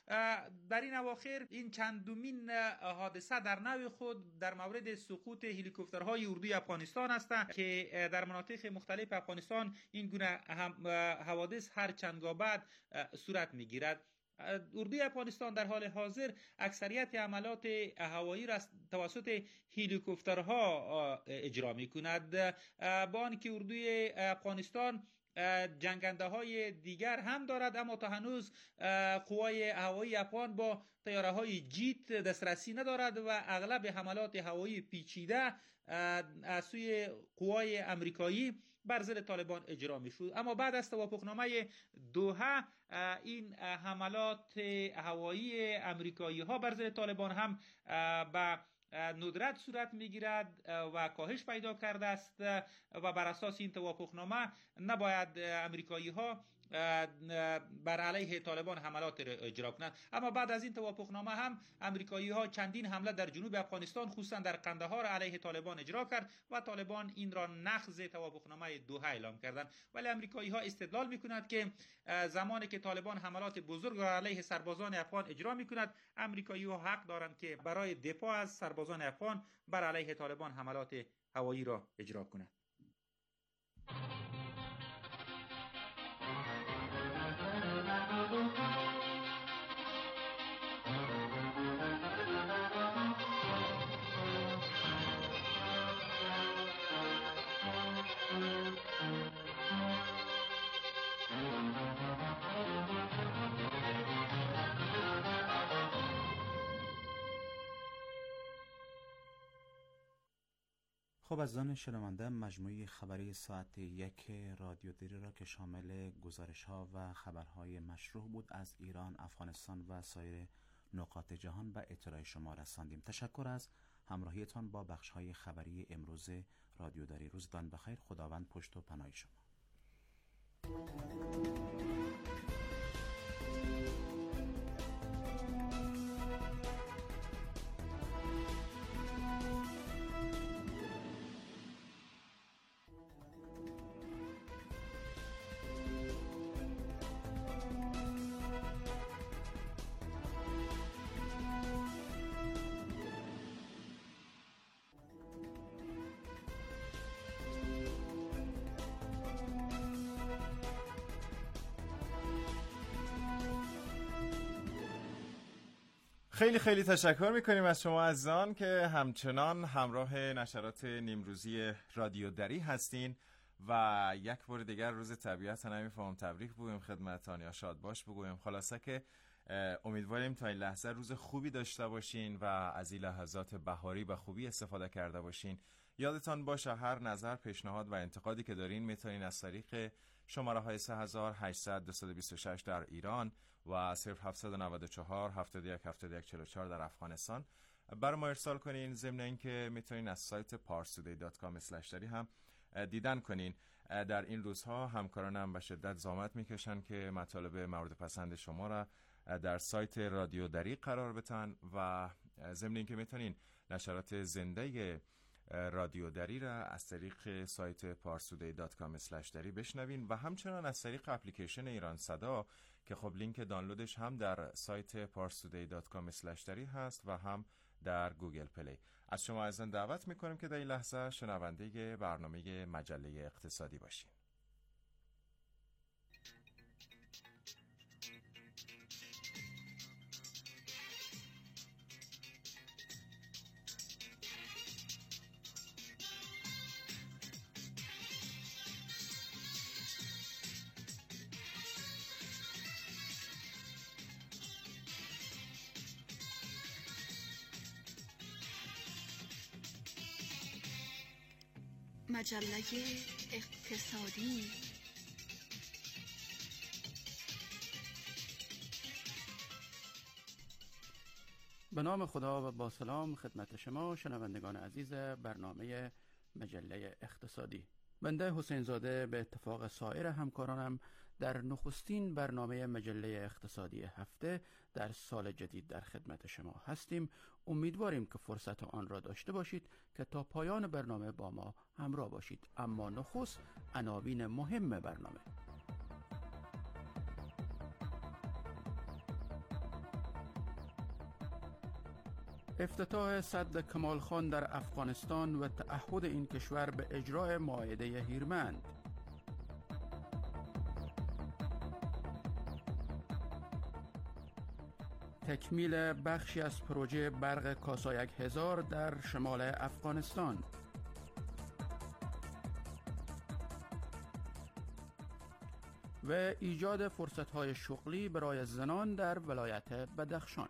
S6: در این اواخر این چندمین حادثه در نوع خود در مورد سقوط هلیکوپترهای اردوی افغانستان است که در مناطق مختلف افغانستان این گونه حوادث هر چندگاه بعد صورت میگیرد. اردوی افغانستان در حال حاضر اکثریت عملیات هوایی را توسط هلیکوپترها اجرا میکند، با آنکه اردوی افغانستان جنگنده های دیگر هم دارد اما تا هنوز قوای هوایی افغان با طیاره های جیت دسترسی ندارد و اغلب حملات هوایی پیچیده از سوی قوای امریکایی بر ضد طالبان اجرا میشد. اما بعد از توافقنامه دوحه این حملات هوایی امریکایی ها بر ضد طالبان هم به ندرت صورت میگیرد و کاهش پیدا کرده است و بر اساس این توافقنامه نباید امریکایی ها بر علیه طالبان حملات را اجرا کنند. اما بعد از این توافقنامه هم امریکایی ها چندین حمله در جنوب افغانستان خصوصا در قندهار علیه طالبان اجرا کرد و طالبان این را نقض توافقنامه دوحه اعلام کردند. ولی امریکایی ها استدلال میکنند که زمانی که طالبان حملات بزرگ را علیه سربازان افغان اجرا میکند، امریکایی ها حق دارند که برای دفاع از سربازان افغان بر علیه طالبان حملات هوایی را اجرا کنند.
S3: خب عزیزان شنونده، مجموعه خبری ساعت 1 رادیو دری را که شامل گزارش‌ها و خبرهای مشروع بود از ایران، افغانستان و سایر نقاط جهان به اطلاع شما رساندیم. تشکر از همراهیتان با بخش‌های خبری امروز رادیو دری. روزتان بخیر. خداوند پشت و پناه شما.
S1: خیلی تشکر میکنیم از شما عزیزان که همچنان همراه نشرات نیمروزی رادیو دری هستین و یک بار دیگر روز طبیعت نمیفهم تبریک بگویم خدمتتان یا شاد باش بگویم. خلاصه که امیدواریم تا این لحظه روز خوبی داشته باشین و از این لحظات بهاری به خوبی استفاده کرده باشین. یادتان باشه هر نظر، پیشنهاد و انتقادی که دارین میتونین از طریق شماره های 3800-226 در ایران و 0794-71-71-44 در افغانستان برای ما ارسال کنین. ضمن اینکه میتونین از سایت parstoday.com/dari هم دیدن کنین. در این روزها همکارانم به شدت زحمت میکشن که مطالب مورد پسند شما را در سایت رادیو دری قرار بدن و ضمن اینکه میتونین نشرات زنده رادیو دری را از طریق سایت parstoday.com/dari بشنوین و همچنان از طریق اپلیکیشن ایران صدا که خب لینک دانلودش هم در سایت parstoday.com/dari هست و هم در گوگل پلی. از شما عزیزان دعوت میکنیم که در این لحظه شنونده برنامه مجله اقتصادی باشین.
S7: مجله اقتصادی.
S8: به نام خدا و با سلام خدمت شما شنوندگان عزیز برنامه مجله اقتصادی. بنده حسین زاده به اتفاق سایر همکارانم در نخستین برنامه مجله اقتصادی هفته در سال جدید در خدمت شما هستیم. امیدواریم که فرصت آن را داشته باشید که تا پایان برنامه با ما همراه باشید. اما نخست عناوین مهم برنامه. افتتاح سد کمال خان در افغانستان و تعهد این کشور به اجرای معاهده هیرمند. تکمیل بخشی از پروژه برق کاسایک 1000 در شمال افغانستان. و ایجاد فرصت‌های شغلی برای زنان در ولایت بدخشان.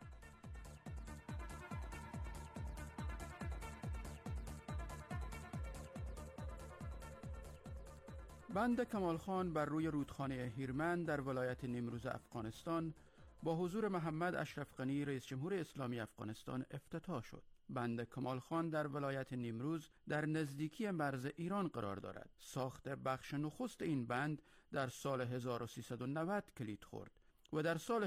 S8: بند کمالخان بر روی رودخانه هیرمند در ولایت نیمروز افغانستان با حضور محمد اشرف غنی رئیس جمهور اسلامی افغانستان افتتاح شد. بند کمالخان در ولایت نیمروز در نزدیکی مرز ایران قرار دارد. ساخت بخش نخست این بند در سال 1390 کلید خورد و در سال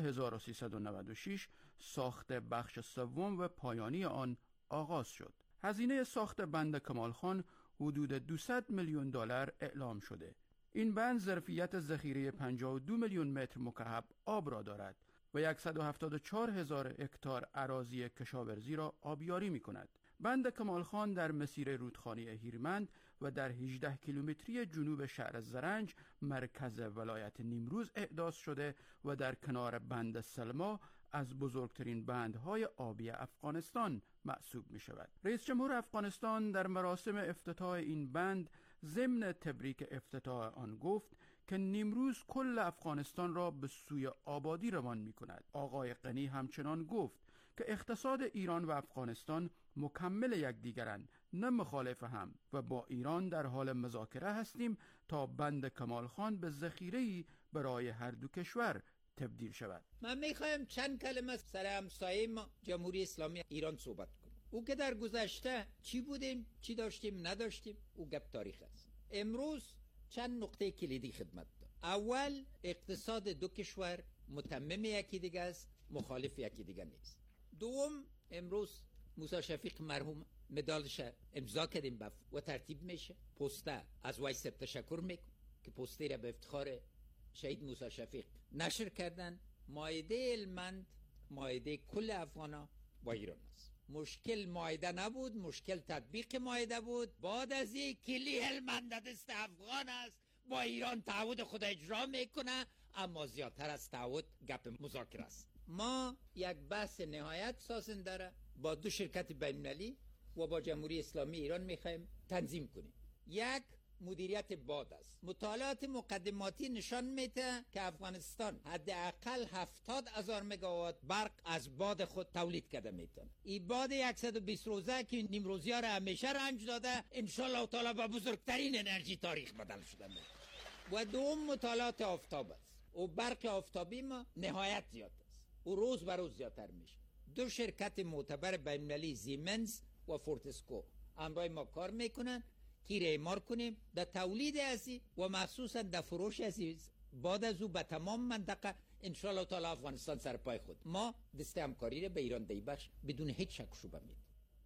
S8: 1396 ساخت بخش سوم و پایانی آن آغاز شد. هزینه ساخت بند کمالخان حدود 200 میلیون دلار اعلام شده. این بند ظرفیت ذخیره 52 میلیون متر مکعب آب را دارد و 174,000 هکتار اراضی کشاورزی را آبیاری می کند. بند کمالخان در مسیر رودخانه هیرمند و در 18 کیلومتری جنوب شهر زرنج مرکز ولایت نیمروز احداث شده و در کنار بند سلما از بزرگترین بندهای آبی افغانستان محسوب می شود. رئیس جمهور افغانستان در مراسم افتتاح این بند ضمن تبریک افتتاح آن گفت که نیمروز کل افغانستان را به سوی آبادی روان می کند. آقای غنی همچنان گفت که اقتصاد ایران و افغانستان مکمل یکدیگرند، نه مخالف هم، و با ایران در حال مذاکره هستیم تا بند کمالخان به ذخیره‌ای برای هر دو کشور تبدیل شود.
S9: من میخوایم چند کلمه سر همسایه ما جمهوری اسلامی ایران صحبت کنیم. او که در گذشته چی بودیم، چی داشتیم، نداشتیم، او گپ تاریخ است. امروز چند نقطه کلیدی خدمت داد. اول، اقتصاد دو کشور متمم یکی دیگه است، مخالف یکی دیگه نیست. دوم، امروز موسی شفیق مرحوم مدالش امضا کردیم و ترتیب میشه. پسته از وی تشکر میکنم که پسته را به افتخار شهید موسی شفیق نشر کردن. مائده هلمند مائده کل افغانا با ایران است. مشکل مائده نبود، مشکل تطبیق مائده بود. بعد از این کلی هلمند دست افغان است، با ایران تعهد خود اجرا میکنه، اما زیادتر از تعهد گپ مذاکره است. ما یک بحث نهایت سازنده را با دو شرکت بین‌المللی و با جمهوری اسلامی ایران میخوایم تنظیم کنیم. یک، مدیریت باد است. مطالعات مقدماتی نشان میده که افغانستان حداقل 70,000 مگاوات برق از باد خود تولید کرده میتونه. این باد 120 روزه که نیمروزی‌ها را همیشه رنج داده، ان شاء الله تعالی با بزرگترین انرژی تاریخ بدل شده میشه. و دوم، مطالعات آفتاب است. و برق آفتابی ما نهایت زیاد است. و روز به روز زیادتر میشه. دو شرکت معتبر بین‌المللی زیمنز و فورتسکو همراه ما کار میکنن که اعمار کنیم در تولید ازی و مخصوصا در فروش ازی بعد از او به تمام منطقه ان شاء الله تعالی افغانستان سر پای خود. ما دست همکاری را به ایران دیبخش بدون هیچ شک و شبهه میدیم.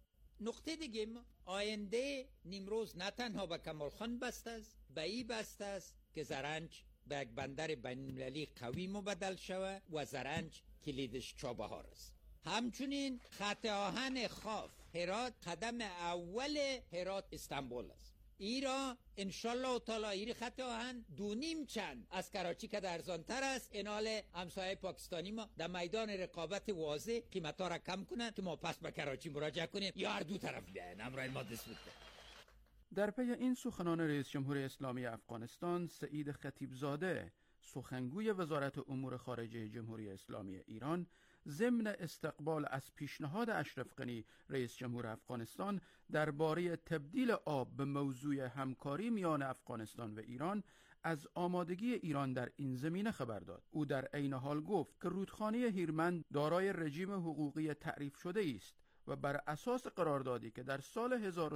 S9: نقطه دیگه، ما آینده نیمروز نه تنها به کمالخان بسته است، به این بسته است که زرنج به یک بندر بین‌المللی قوی مبدل شود و زرنج کلیدش چابهار است. همچنین خط آهن خاف هرات قدم اول هرات استانبول است. ایرا انشالله تعالی این خط آهن 2.5 چند از کراچی که ارزانتر است، انال همسایه پاکستانی ما در میدان رقابت واضح قیمتا را کم کنن که ما پس به کراچی مراجعه کنیم یا هر دو طرف بیاین امرای ما دست بده.
S8: در پی این سخنان رئیس جمهور اسلامی افغانستان سعید خطیبزاده، سخنگوی وزارت امور خارجه جمهوری اسلامی ایران، ضمن استقبال از پیشنهاد اشرف غنی رئیس جمهور افغانستان درباره تبدیل آب به موضوع همکاری میان افغانستان و ایران، از آمادگی ایران در این زمینه خبر داد. او در عین حال گفت که رودخانه هیرمند دارای رژیم حقوقی تعریف شده است و بر اساس قراردادی که در سال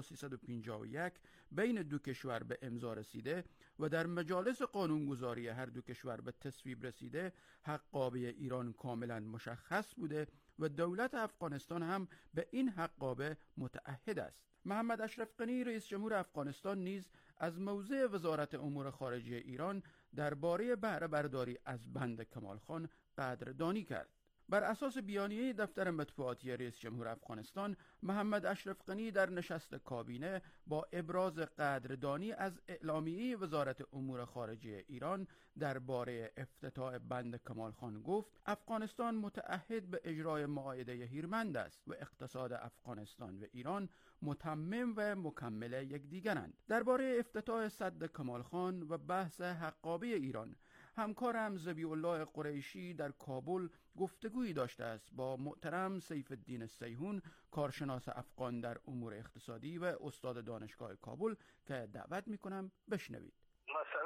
S8: 1351 بین دو کشور به امضا رسیده و در مجالس قانونگذاری هر دو کشور به تصویب رسیده، حقابه ایران کاملا مشخص بوده و دولت افغانستان هم به این حقابه متعهد است. محمد اشرف غنی رئیس جمهور افغانستان نیز از موضع وزارت امور خارجه ایران درباره بهره برداری از بند کمالخان قدردانی کرد. بر اساس بیانیه دفتر مطبوعاتی رئیس جمهور افغانستان، محمد اشرف غنی در نشست کابینه با ابراز قدردانی از اعلامیه وزارت امور خارجه ایران درباره افتتاح بند کمالخان گفت افغانستان متعهد به اجرای معاهده هیرمند است و اقتصاد افغانستان و ایران متمم و مکمل یکدیگرند. درباره افتتاح سد کمالخان و بحث حقابه ایران، همکارم ذبیح الله قریشی در کابل گفتگویی داشته است با محترم سیف الدین سیهون، کارشناس افغان در امور اقتصادی و استاد دانشگاه کابل، که دعوت میکنم بشنوید.
S10: مسئله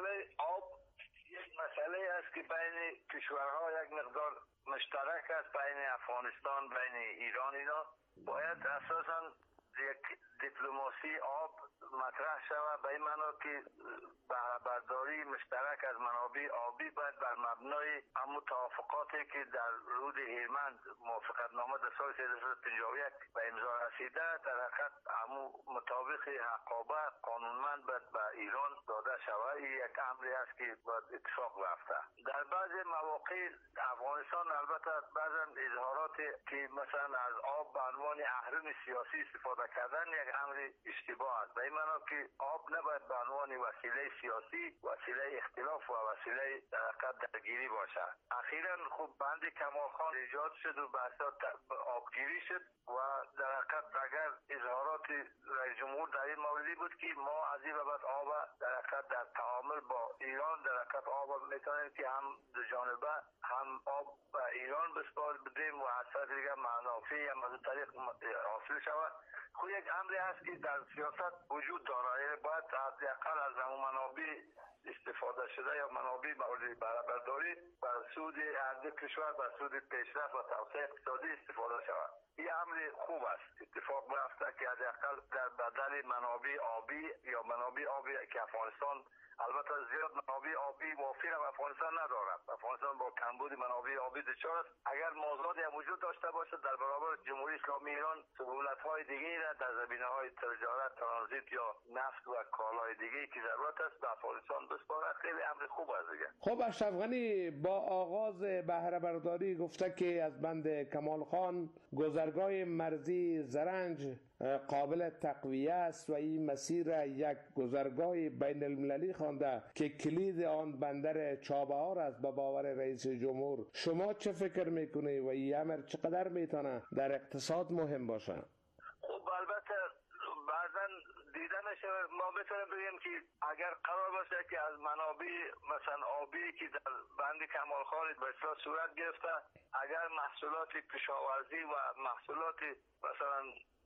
S10: مسئله آب یک مسئله است که بین کشورها یک مقدار مشترک است، بین افغانستان، بین ایران. اینا باید اساساً یک دیپلماسی آب مطرح شود، به این معنا که بهره برداری مشترک از منابع آبی باید بر مبنای همون توافقاتی که در رود هیرمند موافقتنامه در سال 1351 به امضا رسیده، در حقیقت همون مطابق حقابه قانونمند باید به ایران داده شود. این یک امری است که باید اتفاق بیفته. در بعضی مواقع افغانستان البته بعضا اظهارات که مثلا از آب به عنوان اهرم سیاسی استفاده کردن یک امر اشتباه است، به این معنا که آب نباید به عنوان وسیله سیاسی، وسیله اختلاف و وسیله درگیری باشد. اخیراً خب بند کمال خان ایجاد شد و بحثات آبگیری شد و در حقیقت اگر اظهارات رئیس جمهور در این موردی بود که ما از این بابت آب در حقیقت در تعامل با ایران در حقیقت آب میتونیم که هم دو جانبه هم آب به ایران بسپار بدیم و از دیگر منافعی هم از طریق حاصل شود. خود یک امری هست که در سیاست وجود داره، باید حداقل از همون منابع استفاده شده یا منابع مورد بهره برداری بر سود هر دو کشور، بر سود پیشرفت و توسعه اقتصادی استفاده شود. این امر خوب است، اتفاق میفته که حداقل در بدل منابع آبی یا منابع آبی که افغانستان البته زیاد منابع آبی وافر افغانستان ندارد، افغانستان با کمبود منابع آبی دچار است. اگر موضوعی وجود داشته باشد در برابر جمهوری اسلامی ایران سهولت‌های دیگری را در زمینه‌های تجارت، ترانزیت یا نفت و کالای دیگری که ضرورت است به افغانستان بسپارد، خیلی امر خوب است دیگه.
S11: خب اشرف غنی با آغاز بهره برداری گفته که از بند کمال خان گذرگاه مرزی زرنج قابل تقویه است و این مسیر یک گذرگاه بین المللی خوانده که کلید آن بندر چابهار است به باور رئیس جمهور. شما چه فکر میکنید و این امر چقدر میتونه در اقتصاد مهم باشه؟
S10: خب البته بعضا دیده نشه، ما بتونیم بگیم که اگر قرار باشه که از منابع مثلا آبی که در بند کمال خان به اصطلاح صورت گرفته، اگر محصولات کشاورزی و محصولات مثلا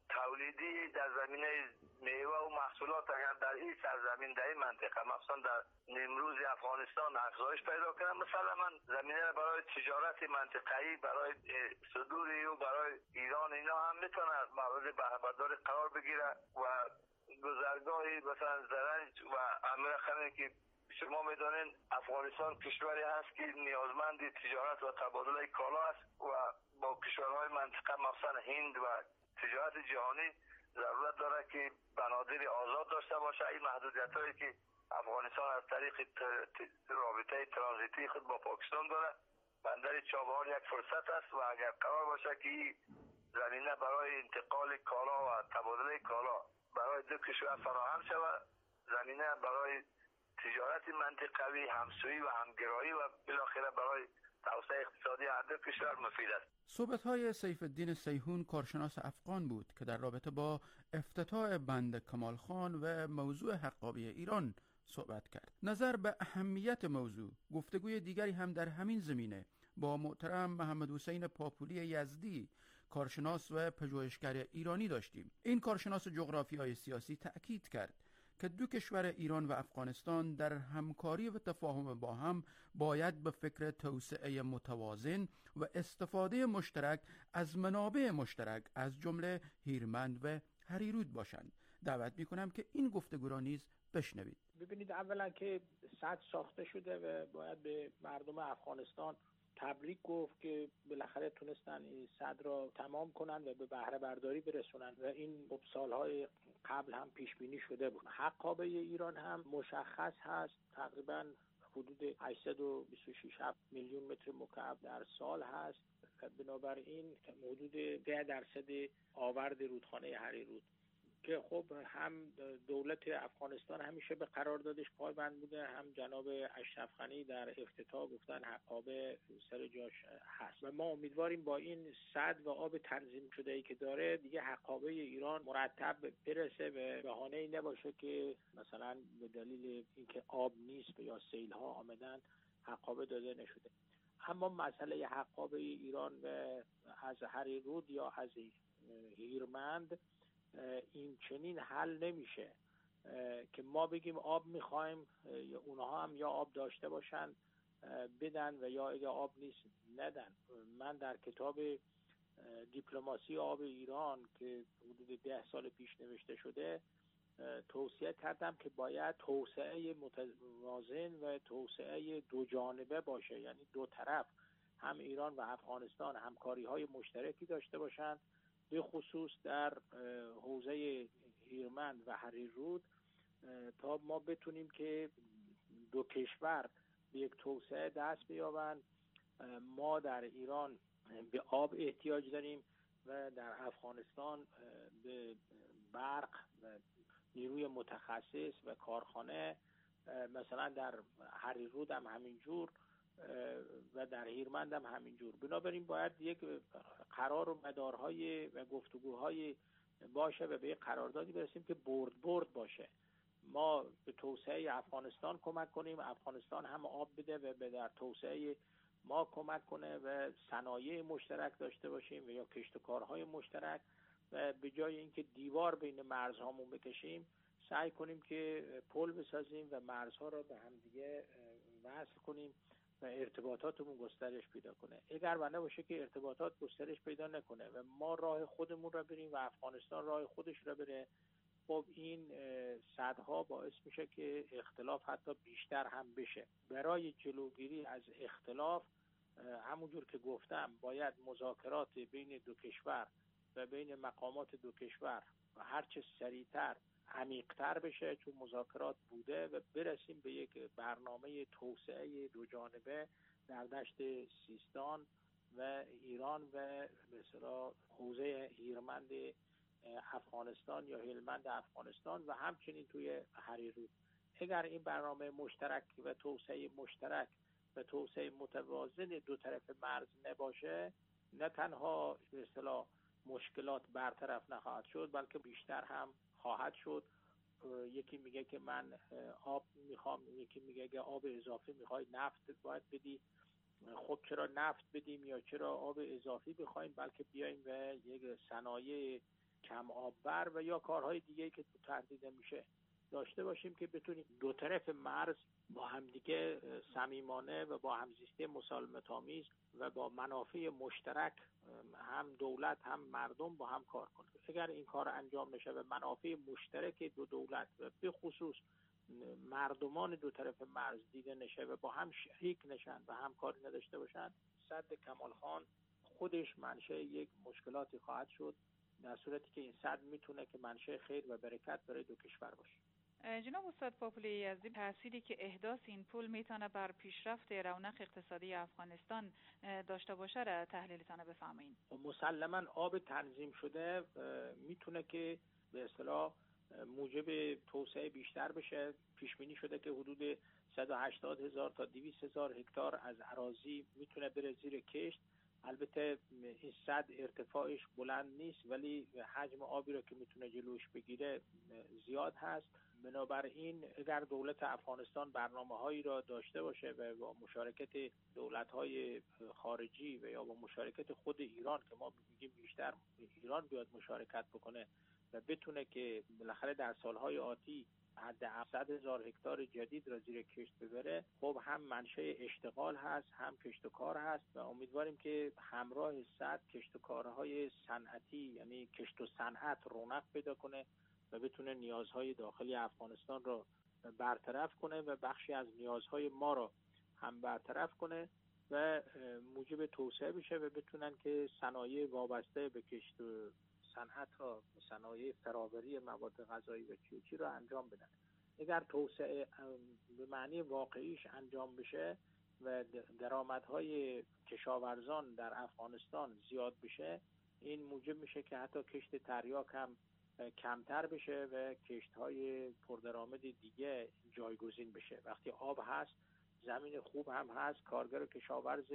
S10: تولیدی در زمینه میوه و محصولات اگر در این سرزمین در این منطقه مثلا در نیمروز افغانستان افزایش پیدا کنه، مثلا من زمینه برای تجارت منطقه‌ای برای صدوری و برای ایران اینا هم میتونه مورد بهره برداری قرار بگیره و گذرگاهی مثلا زرنج و امرخانه که شما میدونین افغانستان کشوری هست که نیازمند تجارت و تبادل کالا است و با کشورهای منطقه مثلا هند و تجارت جهانی ضرورت داره که بنادر آزاد داشته باشه. این محدودیت‌هایی که افغانستان از طریق رابطه ترانزیتی خود با پاکستان داره، بندر چابهار یک فرصت است و اگر قرار باشه که این زمینه برای انتقال کالا و تبادل کالا برای دو کشور فراهم شود، زمینه برای تجارت منطقوی، همسویی و همگرایی و بالاخره برای توسعه اقتصادی هر دو کشور مفید است.
S8: صحبت‌های سیف الدین سیحون کارشناس افغان بود که در رابطه با افتتاح بند کمال خان و موضوع حقابی ایران صحبت کرد. نظر به اهمیت موضوع گفتگوی دیگری هم در همین زمینه با محترم محمد حسین پاپولی یزدی کارشناس و پژوهشگر ایرانی داشتیم. این کارشناس جغرافیای سیاسی تأکید کرد که دو کشور ایران و افغانستان در همکاری و تفاهم با هم باید به فکر توسعه متوازن و استفاده مشترک از منابع مشترک از جمله هیرمند و هریرود باشند. دعوت میکنم که این گفتگو را نیز بشنوید.
S12: ببینید، اولا که سد ساخته شده و باید به مردم افغانستان تبریک گفت که بالاخره تونستن این سد را تمام کنن و به بهره برداری برسونن و این سالهای قبل هم پیش بینی شده بود. حقابه ایران هم مشخص هست، تقریبا حدود 826 میلیون متر مکعب در سال هست و بنابراین حدود 10% آورد رودخانه هریرود که خب هم دولت افغانستان همیشه به قراردادش پایبند بوده، هم جناب اشرف غنی در افتتاح گفتن حقابه سر جاش هست و ما امیدواریم با این سد و آب تنظیم شده ای که داره دیگه حقابه ایران مرتب برسه و بهانه‌ای نباشه که مثلا به دلیل اینکه آب نیست یا سیل‌ها آمدن حقابه داده نشده. اما مسئله حقابه ایران و از هریرود یا از هیرمند این چنین حل نمیشه. که ما بگیم آب میخوایم، اونها هم یا آب داشته باشن بدن و یا اگه آب نیست ندن. من در کتاب دیپلماسی آب ایران که حدود 10 سال پیش نوشته شده توصیه کردم که باید توسعه متوازن و توسعه دو جانبه باشه، یعنی دو طرف، هم ایران و افغانستان همکاری های مشترکی داشته باشند، به خصوص در حوزه هیرمند و حریرود، تا ما بتونیم که دو کشور به یک توسعه دست بیابند. ما در ایران به آب احتیاج داریم و در افغانستان به برق و نیروی متخصص و کارخانه، مثلا در حریرود هم همینجور و در هیرمند هم همینجور. بنابراین باید یک قرار و مدارهای و گفتگوهای باشه و به یک قراردادی برسیم که برد باشه. ما به توسعه افغانستان کمک کنیم، افغانستان هم آب بده و به در توسعه ما کمک کنه و صنایع مشترک داشته باشیم و یا کشت و کارهای مشترک، و به جای اینکه دیوار بین مرزهامون بکشیم سعی کنیم که پل بسازیم و مرزها را به هم دیگه وصل کنیم و ارتباطاتمون گسترش پیدا کنه. اگر و نباشه که ارتباطات گسترش پیدا نکنه و ما راه خودمون را بریم و افغانستان راه خودش را بره، خب این صدها باعث میشه که اختلاف حتی بیشتر هم بشه. برای جلوگیری از اختلاف همونجور که گفتم باید مذاکرات بین دو کشور و بین مقامات دو کشور و هرچه سریعتر عمیق‌تر بشه، چون مذاکرات بوده، و برسیم به یک برنامه توسعه دو جانبه در دشت سیستان و ایران و به اصطلاح حوزه هیرمند افغانستان یا هلمند افغانستان و همچنین توی حریرود. اگر این برنامه مشترک و توسعه مشترک و توسعه متوازن دو طرف مرز نباشه، نه تنها به اصطلاح مشکلات برطرف نخواهد شد بلکه بیشتر هم خواهد شد. یکی میگه که من آب میخوام، یکی میگه که آب اضافی میخوای، نفت باید بدی. خب چرا نفت بدیم یا چرا آب اضافی بخوایم، بلکه بیایم و یک صنایع کم آببر و یا کارهای دیگه که تو تهدید میشه داشته باشیم که بتونیم دو طرف مرز با همدیگه صمیمانه و با همزیستی مسالمت آمیز و با منافع مشترک، هم دولت هم مردم با هم کار کنیم. اگر این کار انجام نشه و منافع مشترک دو دولت و به خصوص مردمان دو طرف مرز دیده نشه و با هم شریک نشن و همکاری نداشته باشن، سد کمال خان خودش منشأ یک مشکلاتی خواهد شد، در صورتی که این سد میتونه که منشأ خیر و برکت برای دو کشور باشه.
S13: جناب استاد پاپولی یزدی، تأثیری که احداث این پل میتونه بر پیشرفت رونق اقتصادی افغانستان داشته باشه را تحلیلتان بفرمایید.
S12: مسلما آب تنظیم شده میتونه که به اصطلاح موجب توسعه بیشتر بشه. پیش بینی شده که حدود 180,000 تا 200,000 هکتار از اراضی میتونه بره زیر کشت. البته این سد ارتفاعش بلند نیست ولی حجم آبی رو که میتونه جلوش بگیره زیاد هست. بنابراین اگر دولت افغانستان برنامه‌هایی را داشته باشه و با مشارکت دولت‌های خارجی و یا با مشارکت خود ایران که ما میگیم بیشتر ایران بیاد مشارکت بکنه و بتونه که بالاخره در سالهای آتی حد 100,000 هکتار جدید را زیر کشت ببره، خب هم منشأ اشتغال هست هم کشت و کار هست و امیدواریم که همراه سد کشت و کارهای صنعتی یعنی کشت و صنعت رونق پیدا کنه و بتونه نیازهای داخلی افغانستان را برطرف کنه و بخشی از نیازهای ما را هم برطرف کنه و موجب توسعه بشه و بتونن که صنایع وابسته به کشت و صنعت را، صنایع فراوری مواد غذایی و چی را انجام بدن. اگر توسعه به معنی واقعیش انجام بشه و درآمدهای کشاورزان در افغانستان زیاد بشه، این موجب میشه که حتی کشت تریاک هم کمتر بشه و کشت‌های پردرآمد دیگه جایگزین بشه. وقتی آب هست، زمین خوب هم هست، کارگر و کشاورز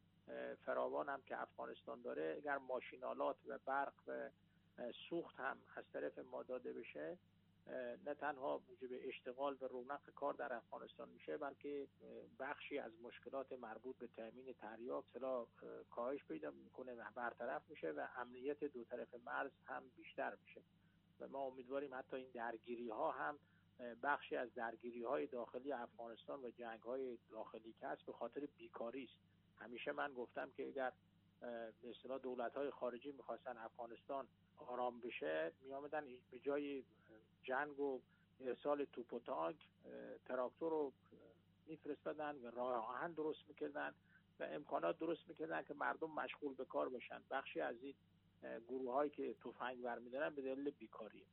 S12: فراوان هم که افغانستان داره، اگر ماشینالات و برق و سوخت هم از طرف ما داده بشه، نه تنها موجب اشتغال و رونق کار در افغانستان میشه بلکه بخشی از مشکلات مربوط به تامین تریاک کاهش پیدا میکنه و برطرف میشه و امنیت دو طرف مرز هم بیشتر میشه و ما امیدواریم حتی این درگیری ها هم بخشی از درگیری‌های داخلی افغانستان و جنگ‌های داخلی که هست به خاطر بیکاری است. همیشه من گفتم که اگر به اصطلاح دولت‌های خارجی می‌خواستن افغانستان آرام بشه، می‌آمدن به جای جنگ و ارسال توپ و تانک، تراکتور رو می‌فرستادن و راه آهن درست می‌کردن و امکانات درست می‌کردن که مردم مشغول به کار بشن. بخشی از این گروه‌هایی که تفنگ برمی‌دارن به دلیل بیکاری.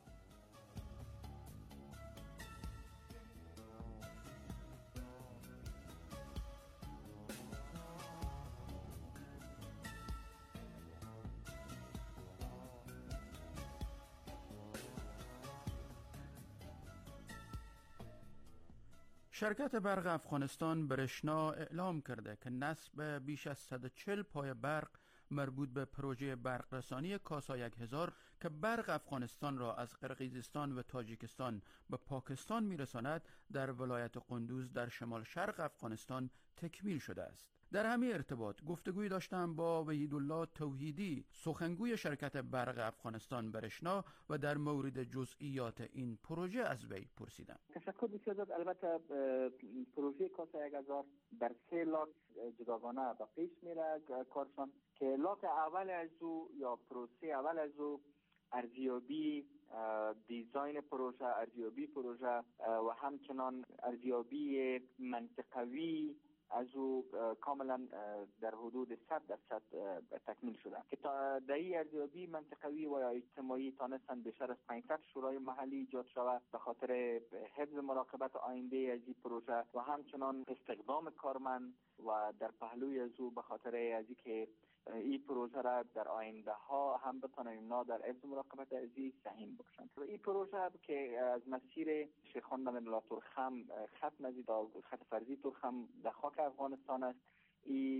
S8: شرکت برق افغانستان برشنا اعلام کرده که نصب بیش از 140 پای برق مربوط به پروژه برق رسانی کاسا 1000 که برق افغانستان را از قرقیزستان و تاجیکستان به پاکستان میرساند در ولایت قندوز در شمال شرق افغانستان تکمیل شده است. در همین ارتباط گفتگوی داشتم با وحیدالله توحیدی، سخنگوی شرکت برق افغانستان برشنا، و در مورد جزئیات این پروژه از وی پرسیدم.
S14: تشکر بسیار زیاد. البته پروژه کاسا 1000 در 3 لات جداگانه به پیش میره کارشان، که لات اول از او یا پروسه اول از او ارزیابی دیزاین پروژه، ارزیابی پروژه و همچنان ارزیابی منطقوی از او کاملا در حدود 100% تکمیل شده که تا در این ارزیابی منطقوی و یا اجتماعی تانستند بیشتر از 500 شورای محلی ایجاد شود به خاطر حفظ مراقبت آینده از این پروژه و همچنان استخدام کارمند و در پهلوی از او به خاطر از اینکه این پروژه را در آینده ها هم بتانیم اینا در حفظ مراقبت ازی سهیم باشند. این پروژه که از مسیر شیخان الله ترخم خط نزدیک خط فرضی ترخم در خاک افغانستان است، این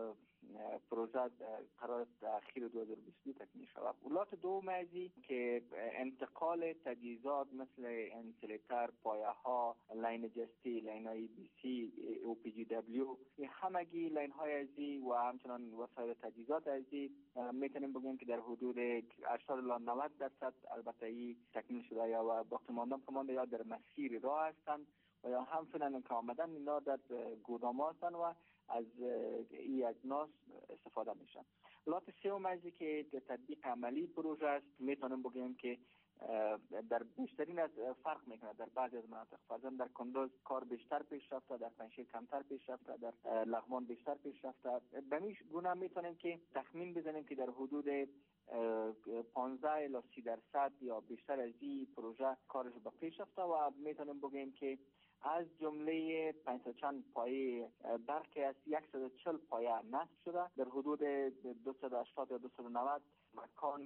S14: پروژه قرار است در اخیر 2022 تکمیل شود. لات دوم ازی که انتقال تجهیزات مثل انسولیتر، پایه ها، لین جستی، لین های بی سی، او پی جی دبلیو، این همگی لین های ازی و همچنان وسایل تجهیزات ازی میتونیم بگیم که در حدود 80-90% البته ای تکمیل شده یا و باقی مانده یا در مسیر راه هستند و یا هم فعلا که آمدن اینا در گودام هستند و از این اجناس استفاده میشن. لات سوم ازی که تطبیق عملی پروژه است، میتونیم بگیم که در بیشترین از فرق میکنه در بعضی از مناطق. فرضاً در کندوز کار بیشتر پیش رفته، در پنجشیر کمتر پیش رفته، در لغمان بیشتر پیش رفته. به این گونه میتونیم که تخمین بزنیم که در حدود 15-30% یا بیشتر از این پروژه کارش به پیش رفته و میتونیم بگیم که از جمله 500 چند پایه برقی است 140 پایه نصب شده، در حدود 280 یا 290 مکان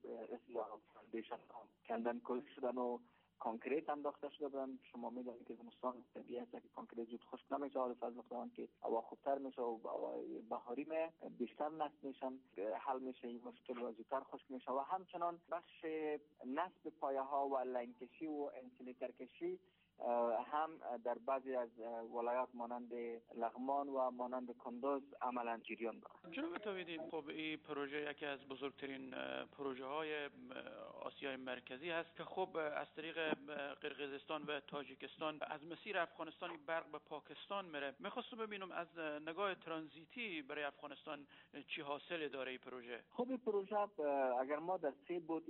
S14: فاندیشن کندن کلی شدن و کانکریت انداخته شده بودن. شما میدونید که زمستان طبیعی است که کانکریت زود خشک نمیشه، حال فضل خداوند که هوا خوبتر میشه و بهاری بیشتر نصب میشن، حل میشه این مشکل و زودتر خشک میشه و همچنان بخش نصب پایه ها و لین کشی و انسولیتر کشی هم در بعضی از ولایات مانند لغمان و مانند کندوز عملا جریان دارد.
S8: جناب توحیدی، خب این پروژه یکی از بزرگترین پروژه های آسیای مرکزی هست که خب از طریق قرقیزستان و تاجیکستان از مسیر افغانستانی برق به پاکستان میره. میخواستم ببینم از نگاه ترانزیتی برای افغانستان چی حاصل داره این پروژه؟
S14: خب این پروژه اگر ما در 3 بود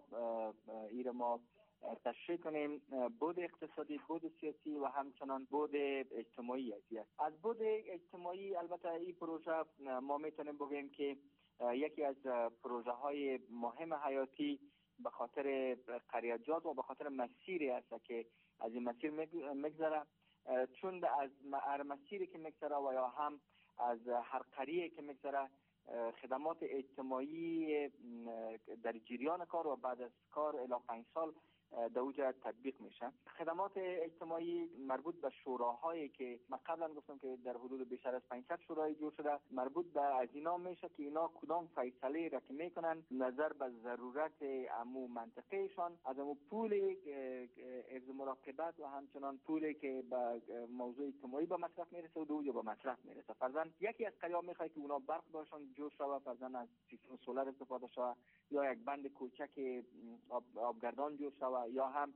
S14: ایره ما تشریح کنیم، بود اقتصادی، بود سیاسی و همچنان بود اجتماعی است. از بود اجتماعی البته این پروژه ما میتونیم بگیم که یکی از پروژه های مهم حیاتی به خاطر قریجات و به خاطر مسیری است که از این مسیر میگذره، چون از هر مسیری که میگذره و یا هم از هر قریه که میگذره خدمات اجتماعی در جریان کار و بعد از کار الی 5 سال در اوجه تطبیق میشه. خدمات اجتماعی مربوط به شوراهایی که من قبلا گفتم که در حدود بیشتر از 500 شورای جور شده، مربوط به از اینا میشه که اینا کدام فیصله را که میکنن نظر به ضرورت امو منطقهشان از امو پول حفظ مراقبت و همچنان پولی که به موضوع اجتماعی به مصرف میرسه و در اوجه به مصرف میرسه. فرضاً یکی از قریه میخواد که اونا برق باشن جور شوه، فرضاً از سیستم سولار استفاده شوه یا یک بند کوچک آبگردان جور شوه یا هم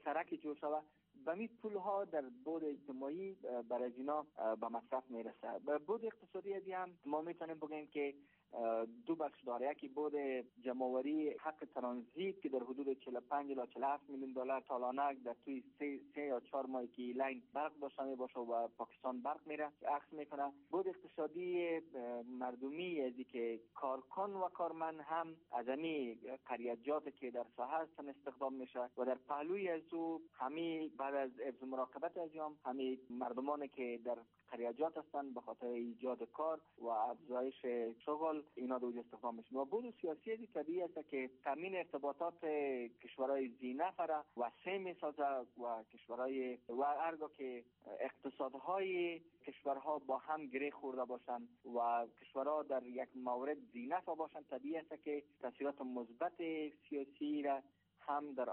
S14: مشترک جور شود، به می پول ها در بود اجتماعی برای اینا به مصرف میرسه. به بود اقتصادی هم ما میتونیم بگیم که دو بخش داره. یکی بود جمع‌آوری حق ترانزیت که در حدود 45 الی 47 میلیون دلار سالانه در توی 3 یا 4 ماهی که لین برق داشته باشه و پاکستان برق میره عکس میکنه. بود اقتصادی مردمی ازی که کارکن و کارمند هم از این قریجات که در ساحه هستن استخدام میشه و در پهلوی از او همین بعد از حفظ مراقبت از هم همین مردمانی که در قریجات هستن به خاطر ایجاد کار و افزایش شغل اینا دو استخدام میشن. و بود سیاسی ازی طبیعی است که تامین ارتباطات کشورهای ذی‌نفع را وسیع میسازه و کشورهای و ارگا که اقتصادهای کشورها با هم گره خورده باشند و کشورها در یک مورد ذی‌نفع باشند، طبیعی است که تاثیرات مثبت سیاسی را هم در